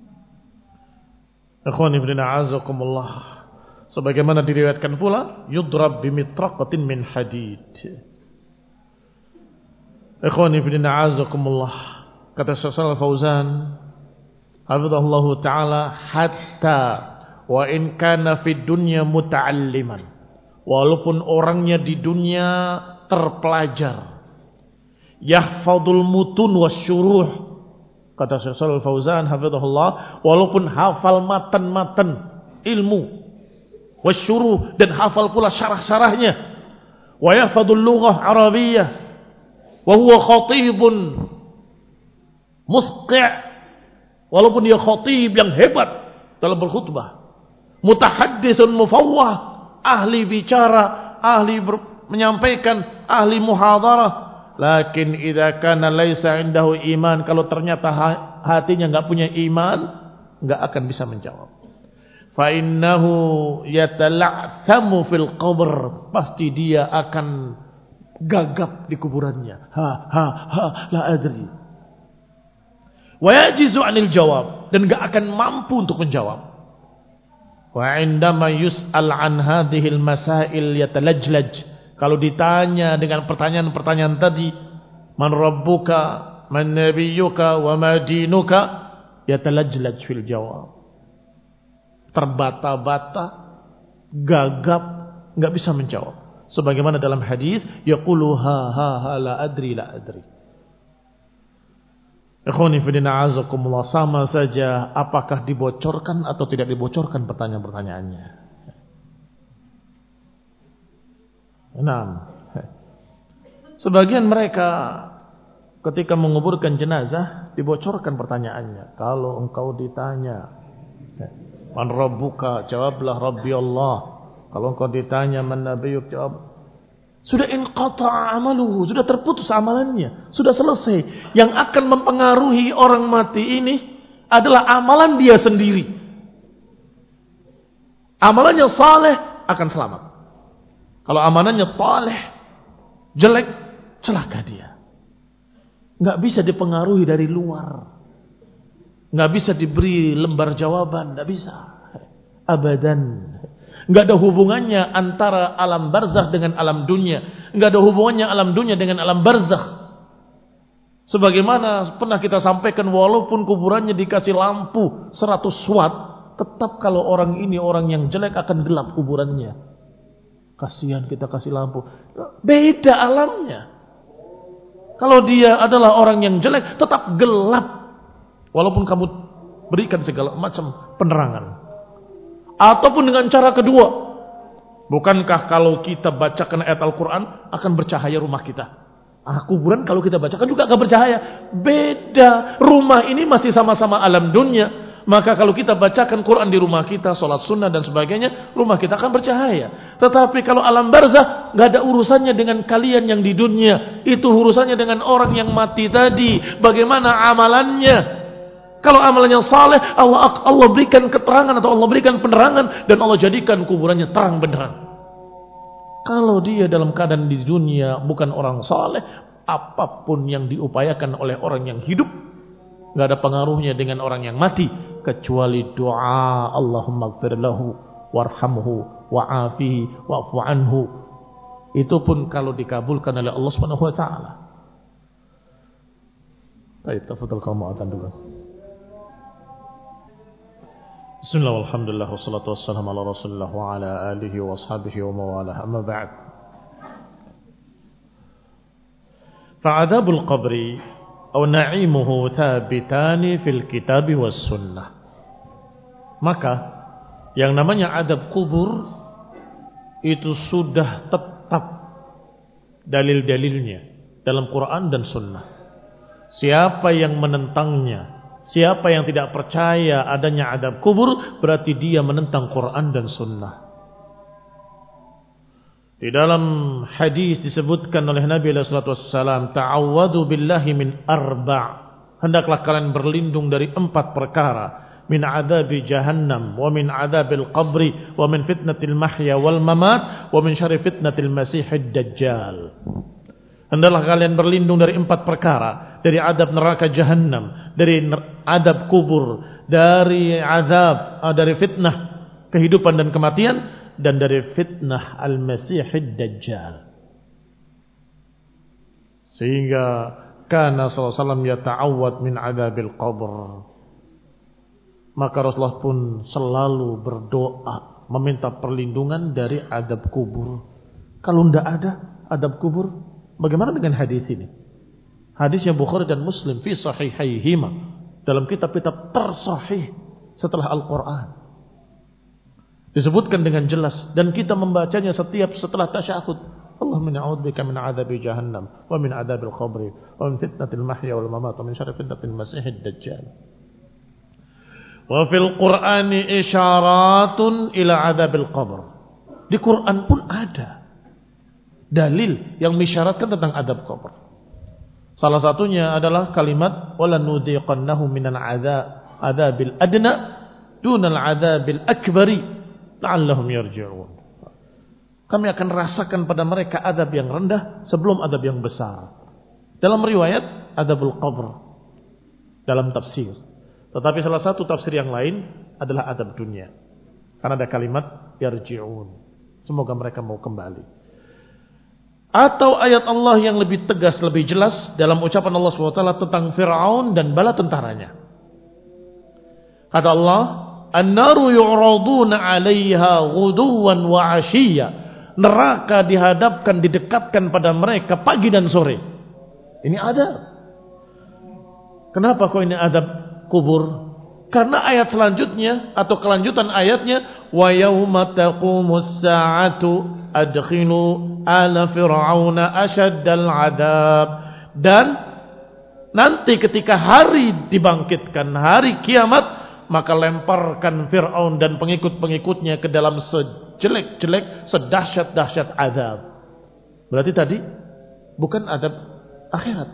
Ikhwani fillah azakumullah, sebagaimana diriwayatkan pula, yudrab bimitraqatin min hadid. Ikhwani fillah azakumullah, kata Syekh Al-Fauzan hafizahullahu taala, hatta wa in kana fid dunya muta'alliman, walaupun orangnya di dunia terpelajar, yahfadul mutun wasyuruh, kata Syekh Al-Fauzan hafizahullah, walaupun hafal matan-matan ilmu, wasyuruh, dan hafal pula syarah-syarahnya, wa yahfadul lughah arabiyyah, wa huwa khatibun musqi', walaupun dia khatib yang hebat dalam berkhutbah, mutahaddisun mufawwah, ahli bicara, ahli menyampaikan, ahli muhadarah, lakin idza kana laisa indahu iman, kalau ternyata hatinya enggak punya iman, enggak akan bisa menjawab. Fa innahu yatala'thamu fil qabr, pasti dia akan gagap di kuburannya. La adri. Wa yajizu 'anil jawab, dan enggak akan mampu untuk menjawab. Wa indama yus'al an hadhil masail yatalajlaj, kalau ditanya dengan pertanyaan-pertanyaan tadi, man rabbuka, man nabiyyuka, wa ma dinuka, yatalajlaj fil jawab. Terbata-bata, gagap, enggak bisa menjawab. Sebagaimana dalam hadis, yaqulu la adri, la adri. Ikhwani fillah azakumullah, sama saja apakah dibocorkan atau tidak dibocorkan pertanyaan-pertanyaannya. Nah, sebagian mereka ketika menguburkan jenazah dibocorkan pertanyaannya. Kalau engkau ditanya, man rabbuka, jawablah Rabbi Allah. Kalau engkau ditanya man nabiyyuk, jawab. Sudah inqata amaluhu, sudah terputus amalannya, sudah selesai. Yang akan mempengaruhi orang mati ini adalah amalan dia sendiri. Amalannya saleh akan selamat. Kalau amalannya saleh jelek, celaka dia. Enggak bisa dipengaruhi dari luar. Enggak bisa diberi lembar jawaban, enggak bisa. Abadan. Enggak ada hubungannya antara alam barzakh dengan alam dunia. Enggak ada hubungannya alam dunia dengan alam barzakh. Sebagaimana pernah kita sampaikan, walaupun kuburannya dikasih lampu 100 watt, tetap kalau orang ini orang yang jelek akan gelap kuburannya. Kasihan kita kasih lampu. Beda alamnya. Kalau dia adalah orang yang jelek, tetap gelap. Walaupun kamu berikan segala macam penerangan. Ataupun dengan cara kedua, bukankah kalau kita bacakan ayat Al-Quran akan bercahaya rumah kita? Kuburan kalau kita bacakan juga akan bercahaya. Beda, rumah ini masih sama-sama alam dunia. Maka kalau kita bacakan Quran di rumah kita, sholat sunnah dan sebagainya, rumah kita akan bercahaya. Tetapi kalau alam barzah, gak ada urusannya dengan kalian yang di dunia. Itu urusannya dengan orang yang mati tadi. Bagaimana amalannya? Kalau amalannya saleh, Allah berikan keterangan atau Allah berikan penerangan. Dan Allah jadikan kuburannya terang benderang. Kalau dia dalam keadaan di dunia bukan orang saleh, apapun yang diupayakan oleh orang yang hidup, gak ada pengaruhnya dengan orang yang mati. Kecuali doa Allahumma gfir lahu warhamhu wa'afihi wa'fu anhu. Itu pun kalau dikabulkan oleh Allah Subhanahu wa taala. Baik, tafadhal kamu adzan dulu. Bismillah walhamdulillah wassalatu wassalamu ala Rasulillah wa ala alihi wa ashabihi wa mawalah. Amma ba'd. Fa'adzabul qabri atau na'imuhu thabitani fil kitab was sunnah. Maka yang namanya adab kubur itu sudah tetap dalil-dalilnya dalam Quran dan sunnah. Siapa yang menentangnya, siapa yang tidak percaya adanya adab kubur, berarti dia menentang Quran dan sunnah. Di dalam hadis disebutkan oleh Nabi sallallahu alaihi wasallam, ta'awwadu billahi min arba'. Hendaklah kalian berlindung dari 4 perkara. Min adabi jahannam, wa min adabil qabri, wa min fitnatil mahya wal mamat, wa min syarri fitnatil masihid dajjal. Hendaklah kalian berlindung dari 4 perkara. Dari adab neraka jahannam, dari adab kubur, dari fitnah kehidupan dan kematian, dan dari fitnah al-masihid dajjal. Sehingga kana sallallahu alaihi wasallam yata'awwad min adabil qabr. Maka Rasulullah pun selalu berdoa meminta perlindungan dari adab kubur. Kalau tidak ada adab kubur, bagaimana dengan hadis ini? Hadisnya Bukhari dan Muslim fi sahihaihima, dalam kitab-kitab tersahih setelah Al-Quran. Disebutkan dengan jelas dan kita membacanya setiap setelah tasyahud. Allahumma na'udzubika min 'adzabi jahannam wa min 'adzabil qabri wa min fitnatil mahya wal mamat wa min syarri fitnatil masiihid dajjal. Wa fil Qur'ani isyaratun ila 'adzabil qabr. Di Quran pun ada dalil yang mengisyaratkan tentang adab kubur. Salah satunya adalah kalimat wala nudiqannahu minal 'adzabil adna dunal 'adzabil akbari la'allahum yarji'un. Kami akan rasakan pada mereka adab yang rendah sebelum adab yang besar. Dalam riwayat adabul qabr dalam tafsir. Tetapi salah satu tafsir yang lain adalah adab dunia. Karena ada kalimat yarji'un. Semoga mereka mau kembali. Atau ayat Allah yang lebih tegas, lebih jelas dalam ucapan Allah SWT tentang Fir'aun dan bala tentaranya. Kata Allah, An-naru yu'raduna 'alaiha ghuduwan wa 'ashiyya. Neraka dihadapkan, didekatkan pada mereka pagi dan sore. Ini adab. Kenapa kok ini adab kubur? Karena ayat selanjutnya atau kelanjutan ayatnya, wa yauma taqumus sa'atu adkhilu ala fir'auna asyaddal 'adzab. Dan nanti ketika hari dibangkitkan, hari kiamat, maka lemparkan Fir'aun dan pengikut-pengikutnya ke dalam sejelek-jelek, sedahsyat-dahsyat azab. Berarti tadi bukan adab akhirat.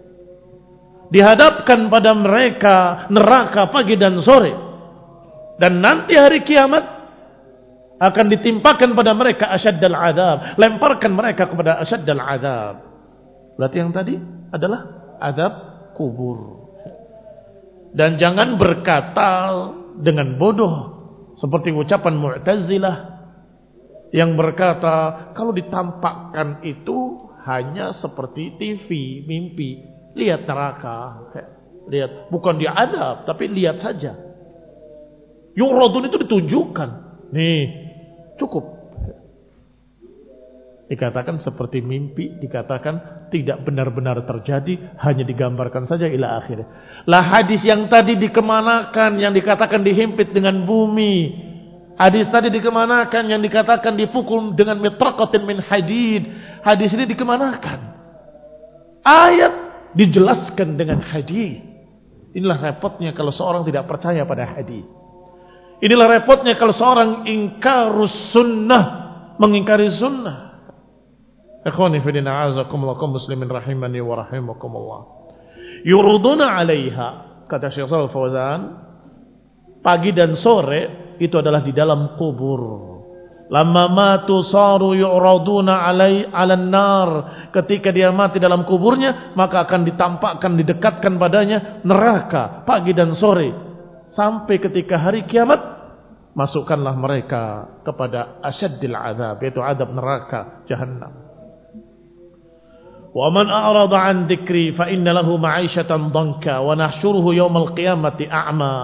Dihadapkan pada mereka neraka pagi dan sore. Dan nanti hari kiamat akan ditimpakan pada mereka asyaddal azab. Lemparkan mereka kepada asyaddal azab. Berarti yang tadi adalah adab kubur. Dan jangan berkata dengan bodoh seperti ucapan Mu'tazilah yang berkata kalau ditampakkan itu hanya seperti TV, mimpi, lihat neraka, lihat bukan diadab tapi lihat saja. Yuradun itu ditunjukkan. Nih, cukup. Dikatakan seperti mimpi, dikatakan tidak benar-benar terjadi, hanya digambarkan saja ila akhir. Lah hadis yang tadi dikemanakan, yang dikatakan dihimpit dengan bumi. Hadis tadi dikemanakan, yang dikatakan dipukul dengan mitraqatin min hadid. Hadis ini dikemanakan. Ayat dijelaskan dengan hadis. Inilah repotnya kalau seorang tidak percaya pada hadis. Inilah repotnya kalau seorang ingkarus sunnah, mengingkari sunnah. Ikhwani fi din, a'azakumullah, kaum muslimin rahimani wa rahimakumullah. Yuruduna 'alaiha, kata Syekh Shalih Fauzan, pagi dan sore itu adalah di dalam kubur. Lamma matu saru yu'raduna 'alan nar. Ketika dia mati dalam kuburnya, maka akan ditampakkan, didekatkan padanya neraka pagi dan sore. Sampai ketika hari kiamat, masukkanlah mereka kepada asyaddil azab, yaitu azab neraka jahannam. Wa man a'rada 'an dzikri fa inna lahu ma'isyatan dhanka wa nahsyuruhu yaumal qiyamati a'ma.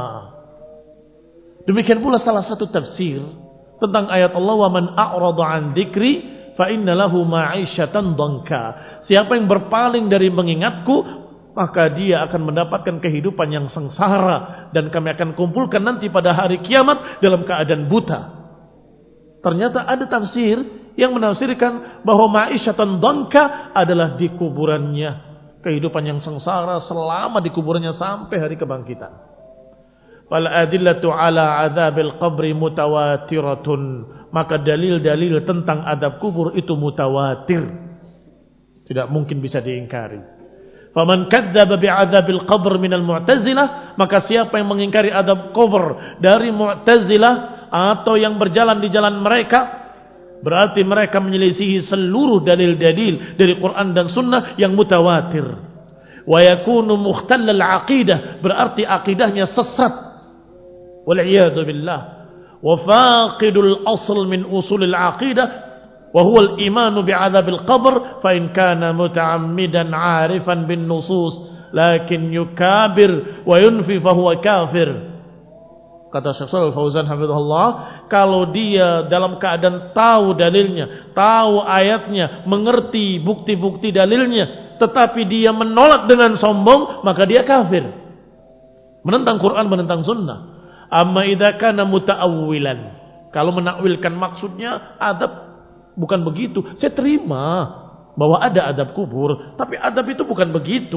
Demikian pula salah satu tafsir tentang ayat Allah, wa man a'rada 'an dzikri fa inna lahu ma'isyatan dhanka. Siapa yang berpaling dari mengingatku, maka dia akan mendapatkan kehidupan yang sengsara, dan kami akan kumpulkan nanti pada hari kiamat dalam keadaan buta. Ternyata ada tafsir yang menafsirkan bahwa ma'isyatan dhanka adalah di kuburannya, kehidupan yang sengsara selama di kuburannya sampai hari kebangkitan. Wal adillatu ala adzabil qabri mutawatiratun, maka dalil-dalil tentang adab kubur itu mutawatir, tidak mungkin bisa diingkari. Faman kadzdzaba bi'adzabil qabr minal mu'tazilah, maka siapa yang mengingkari adab kubur dari mu'tazilah atau yang berjalan di jalan mereka, berarti mereka menyelisihi seluruh dalil-dalil dari Quran dan Sunnah yang mutawatir. Wa yakunu mukhtallal aqidah, berarti akidahnya sesat. Wal'iyadu billah. Wa faqidul asl min usulil aqidah wa huwa al-imanu bi'adzabil qabr, fa in kana muta'ammidan 'arifan bin nusus lakin yukabir wa yunfi fa huwa kafir. Kata Syekh Shalih Fauzan hafizahullah, kalau dia dalam keadaan tahu dalilnya, tahu ayatnya, mengerti bukti-bukti dalilnya, tetapi dia menolak dengan sombong, maka dia kafir, menentang Quran, menentang sunnah. Amma idza kana muta'awwilan, kalau menakwilkan maksudnya adab bukan begitu. Saya terima bahwa ada adab kubur, tapi adab itu bukan begitu.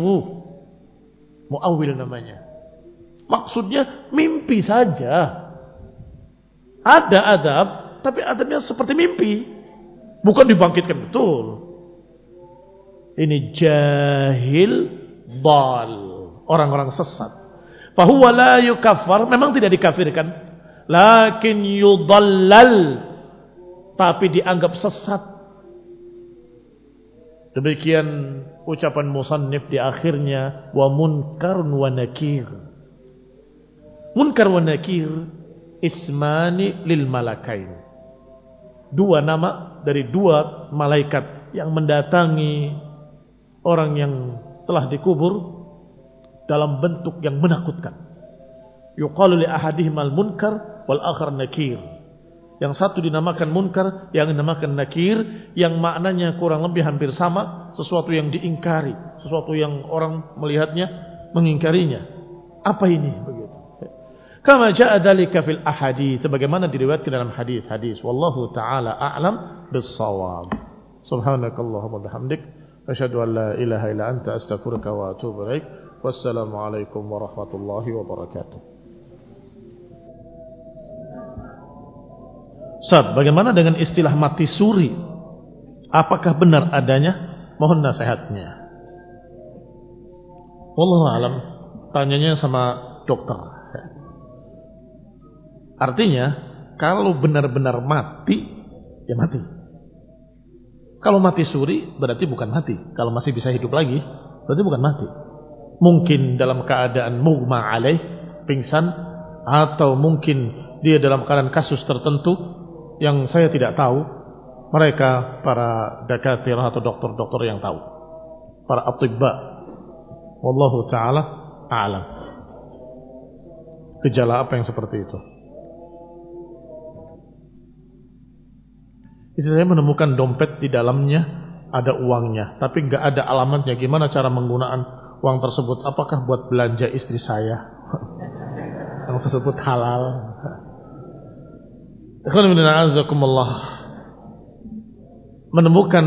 Mu'awwil namanya. Maksudnya mimpi saja. Ada adab, tapi adabnya seperti mimpi, bukan dibangkitkan betul. Ini jahil dal, orang-orang sesat. Fahuwa la yukaffar, memang tidak dikafirkan, lakin yudallal, tapi dianggap sesat. Demikian ucapan musannif di akhirnya, wa munkarun wa nakir. Munkar wa nakir ismani lil malakain, dua nama dari dua malaikat yang mendatangi orang yang telah dikubur dalam bentuk yang menakutkan. Yuqalu li ahadihimal munkar wal akhar nakir. Yang satu dinamakan munkar, yang dinamakan nakir, yang maknanya kurang lebih hampir sama, sesuatu yang diingkari, sesuatu yang orang melihatnya mengingkarinya. Apa ini begitu? Kama jaa dzalika fil ahadits, sebagaimana diriwayatkan dalam hadis-hadis. Wallahu taala a'lam bis-shawab. Subhanakallahumma bihamdik, asyhadu an la ilaha illa anta, astaghfiruka wa atubu ilaik. Wassalamualaikum warahmatullahi wabarakatuh. Ustaz, bagaimana dengan istilah mati suri? Apakah benar adanya? Mohon nasihatnya. Wallahu alam. Tanyanya sama dokter. Artinya, kalau benar-benar mati, ya mati. Kalau mati suri, berarti bukan mati. Kalau masih bisa hidup lagi, berarti bukan mati. Mungkin dalam keadaan mughma alaih, pingsan, atau mungkin dia dalam keadaan kasus tertentu yang saya tidak tahu. Mereka para dakatir atau dokter-dokter yang tahu, para atibba. Wallahu ta'ala a'lam. Gejala apa yang seperti itu? Istri saya menemukan dompet, di dalamnya ada uangnya, tapi nggak ada alamatnya. Gimana cara menggunakan uang tersebut? Apakah buat belanja istri saya? Uang tersebut halal? Menemukan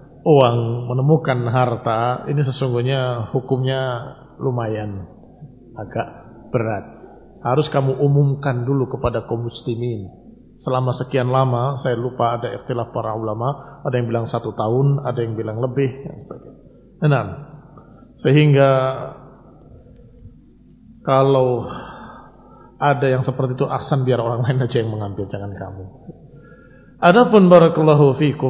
uang, menemukan harta, ini sesungguhnya hukumnya lumayan. agak berat. Harus kamu umumkan dulu kepada kaum muslimin. Selama sekian lama, saya lupa ada ikhtilaf para ulama, ada yang bilang 1 tahun, ada yang bilang lebih, dan sebagainya. Nah, sehingga kalau ada yang seperti itu, ahsan biar orang lain aja yang mengambil, jangan kamu. Adapun barakallahu fikum,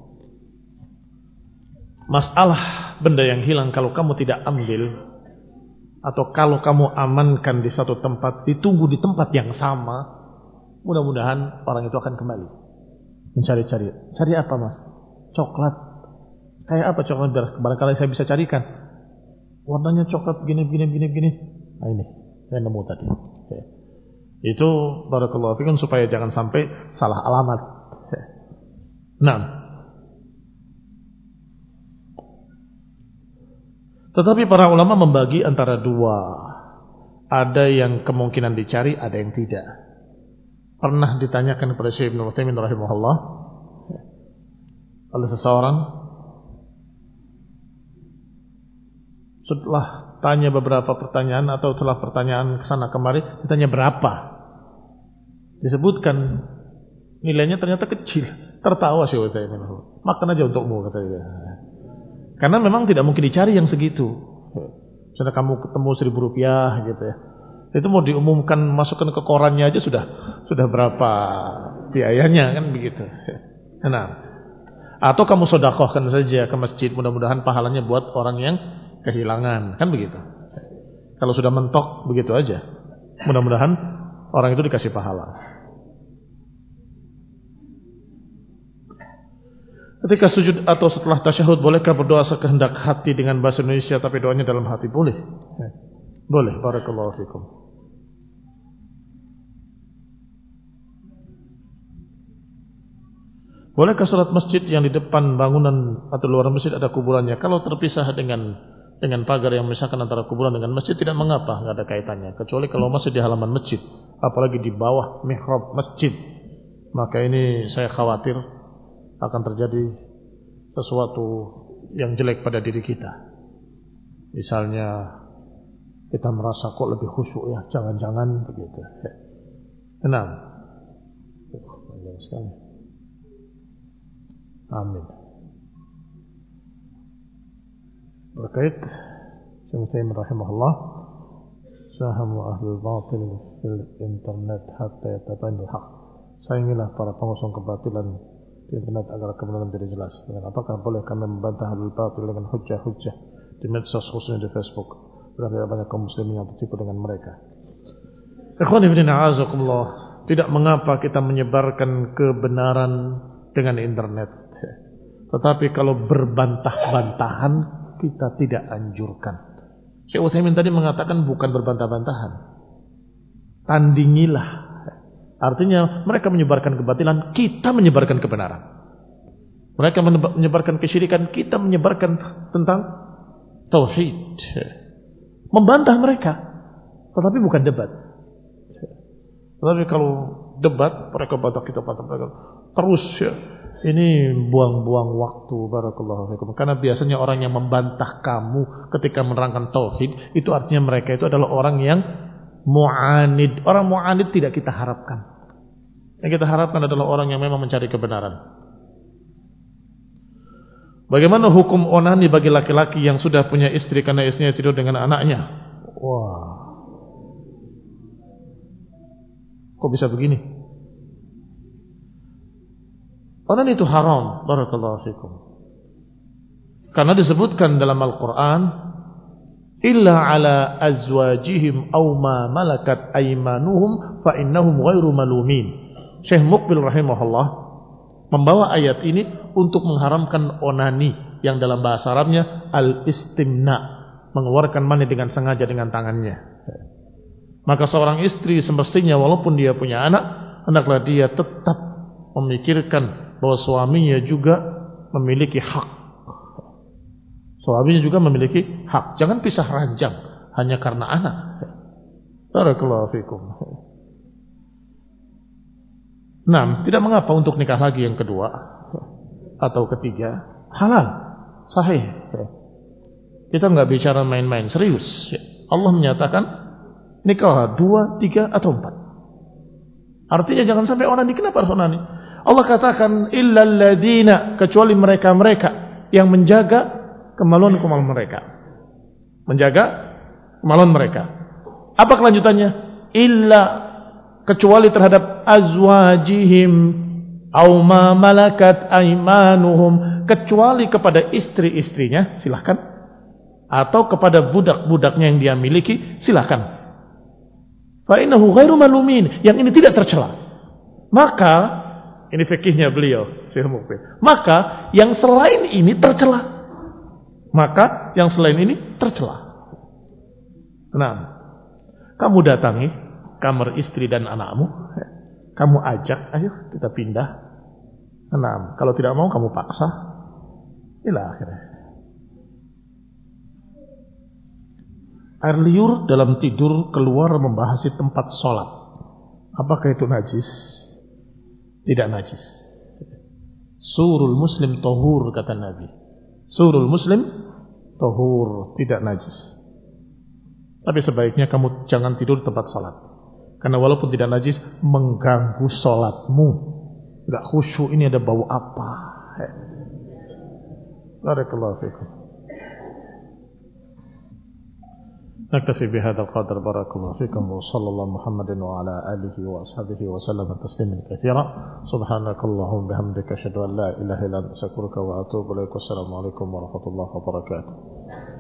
masalah benda yang hilang kalau kamu tidak ambil, atau kalau kamu amankan di satu tempat, ditunggu di tempat yang sama, mudah-mudahan orang itu akan kembali mencari-cari. Cari apa mas? Coklat. Kayak apa coklat? Barangkali saya bisa carikan. Warnanya coklat gini. Nah ini, saya nemu tadi. Itu barakallahu fikum supaya jangan sampai salah alamat. Nah, tetapi para ulama membagi antara dua. Ada yang kemungkinan dicari, ada yang tidak. Pernah ditanyakan kepada Syekh Ibnu Utsaimin rahimahullah oleh seseorang, setelah tanya beberapa pertanyaan atau setelah pertanyaan kesana kemari, ditanya berapa, disebutkan nilainya ternyata kecil. Tertawa Syekh Utsaimin, makan aja untukmu, kata dia. Karena memang tidak mungkin dicari yang segitu. Misalnya kamu ketemu Rp1.000 gitu ya, itu mau diumumkan, masukkan ke korannya aja sudah berapa biayanya, kan begitu. Nah, atau kamu sedekahkan saja ke masjid, mudah-mudahan pahalanya buat orang yang kehilangan, kan begitu. Kalau sudah mentok begitu aja, mudah-mudahan orang itu dikasih pahala. Ketika sujud atau setelah tasyahud, bolehkah berdoa sekehendak hati dengan bahasa Indonesia tapi doanya dalam hati? Boleh. Boleh, barakallahu fikum. Bolehkah salat masjid yang di depan bangunan atau luar masjid ada kuburannya? Kalau terpisah dengan pagar yang memisahkan antara kuburan dengan masjid, tidak mengapa, enggak ada kaitannya. Kecuali kalau masih di halaman masjid, apalagi di bawah mihrab masjid, maka ini saya khawatir akan terjadi sesuatu yang jelek pada diri kita. Misalnya kita merasa kok lebih khusyuk ya, jangan-jangan begitu. Tenang. Panjang sekali. Amin. Berkait Syekh Utsaimin rahimahullah, sahamu ahlul batil fil internet hatta yatabayyana al-haq. Sayangilah para pengusung kebatilan di internet agar kebenaran menjadi jelas. Dengan apakah boleh kami membantah ahlul batil dengan hujah-hujah di medsos, khususnya di Facebook? Berarti banyak kaum muslimin yang tertipu dengan mereka. Ikhwani fillah, azakumullah. Tidak mengapa kita menyebarkan kebenaran dengan internet. Tetapi kalau berbantah-bantahan, kita tidak anjurkan. Syekh Utsaimin tadi mengatakan bukan berbantah-bantahan, tandingilah. Artinya mereka menyebarkan kebatilan, kita menyebarkan kebenaran. Mereka menyebarkan kesyirikan, kita menyebarkan tentang tauhid. Membantah mereka, tetapi bukan debat. Tetapi kalau debat, mereka bantah, kita bantah mereka. Terus ya, ini buang-buang waktu, barakallahu fikum. Karena biasanya orang yang membantah kamu ketika menerangkan tauhid, itu artinya mereka itu adalah orang yang mu'anid. Orang mu'anid tidak kita harapkan. Yang kita harapkan adalah orang yang memang mencari kebenaran. Bagaimana hukum onani bagi laki-laki yang sudah punya istri karena istrinya tidur dengan anaknya? Wah, kok bisa begini? Onani itu haram, barakallahu fikum. Karena disebutkan dalam Al-Quran, illa ala azwajihim aw ma malakat aymanuhum fa innahum ghairu malumin. Syekh Muqbil rahimahullah membawa ayat ini untuk mengharamkan onani yang dalam bahasa Arabnya al-istimna, mengeluarkan mani dengan sengaja dengan tangannya. Maka seorang istri semestinya walaupun dia punya anak, hendaklah dia tetap memikirkan bahwa suaminya juga memiliki hak. Suaminya juga memiliki hak. Jangan pisah ranjang hanya karena anak. Barakallahu fikum. Nah, tidak mengapa untuk nikah lagi yang kedua atau ketiga, halal, sahih. Kita nggak bicara main-main, serius. Allah menyatakan Nikah 2, 3 atau 4. Artinya jangan sampai onani. Kenapa harus onani? Allah katakan illal ladzina, kecuali mereka-mereka yang menjaga kemaluan-kemaluan mereka. Menjaga kemaluan mereka. Apa kelanjutannya? Illa, kecuali terhadap azwajihim au ma malakat aimanuhum, kecuali kepada istri-istrinya, silahkan, atau kepada budak-budaknya yang dia miliki, silahkan. Fa innahu ghairu malumin, yang ini tidak tercela. Maka ini fikihnya beliau, Syekh Mukbil. Maka yang selain ini tercela. Maka yang selain ini tercela. Nah, kamu datangi kamar istri dan anakmu, kamu ajak, ayo kita pindah. Nah, kalau tidak mau kamu paksa. Ila akhirnya. Air liur dalam tidur keluar membahasi tempat sholat. Apakah itu najis? Tidak najis. Surul muslim tahur, kata Nabi. Surul muslim tahur, tidak najis. Tapi sebaiknya kamu jangan tidur di tempat sholat. Karena walaupun tidak najis, mengganggu sholatmu. Gak khusyuk, ini ada bau apa? Barakallahu fikum. نكتفي بهذا القدر بارك الله فيكم وصلى الله محمد وعلى آله وأصحابه وسلم تسليما كثيرا سبحانك اللهم وبحمدك أشهد أن لا إله إلا أنت أستغفرك وأتوب إليك والسلام عليكم ورحمة الله وبركاته.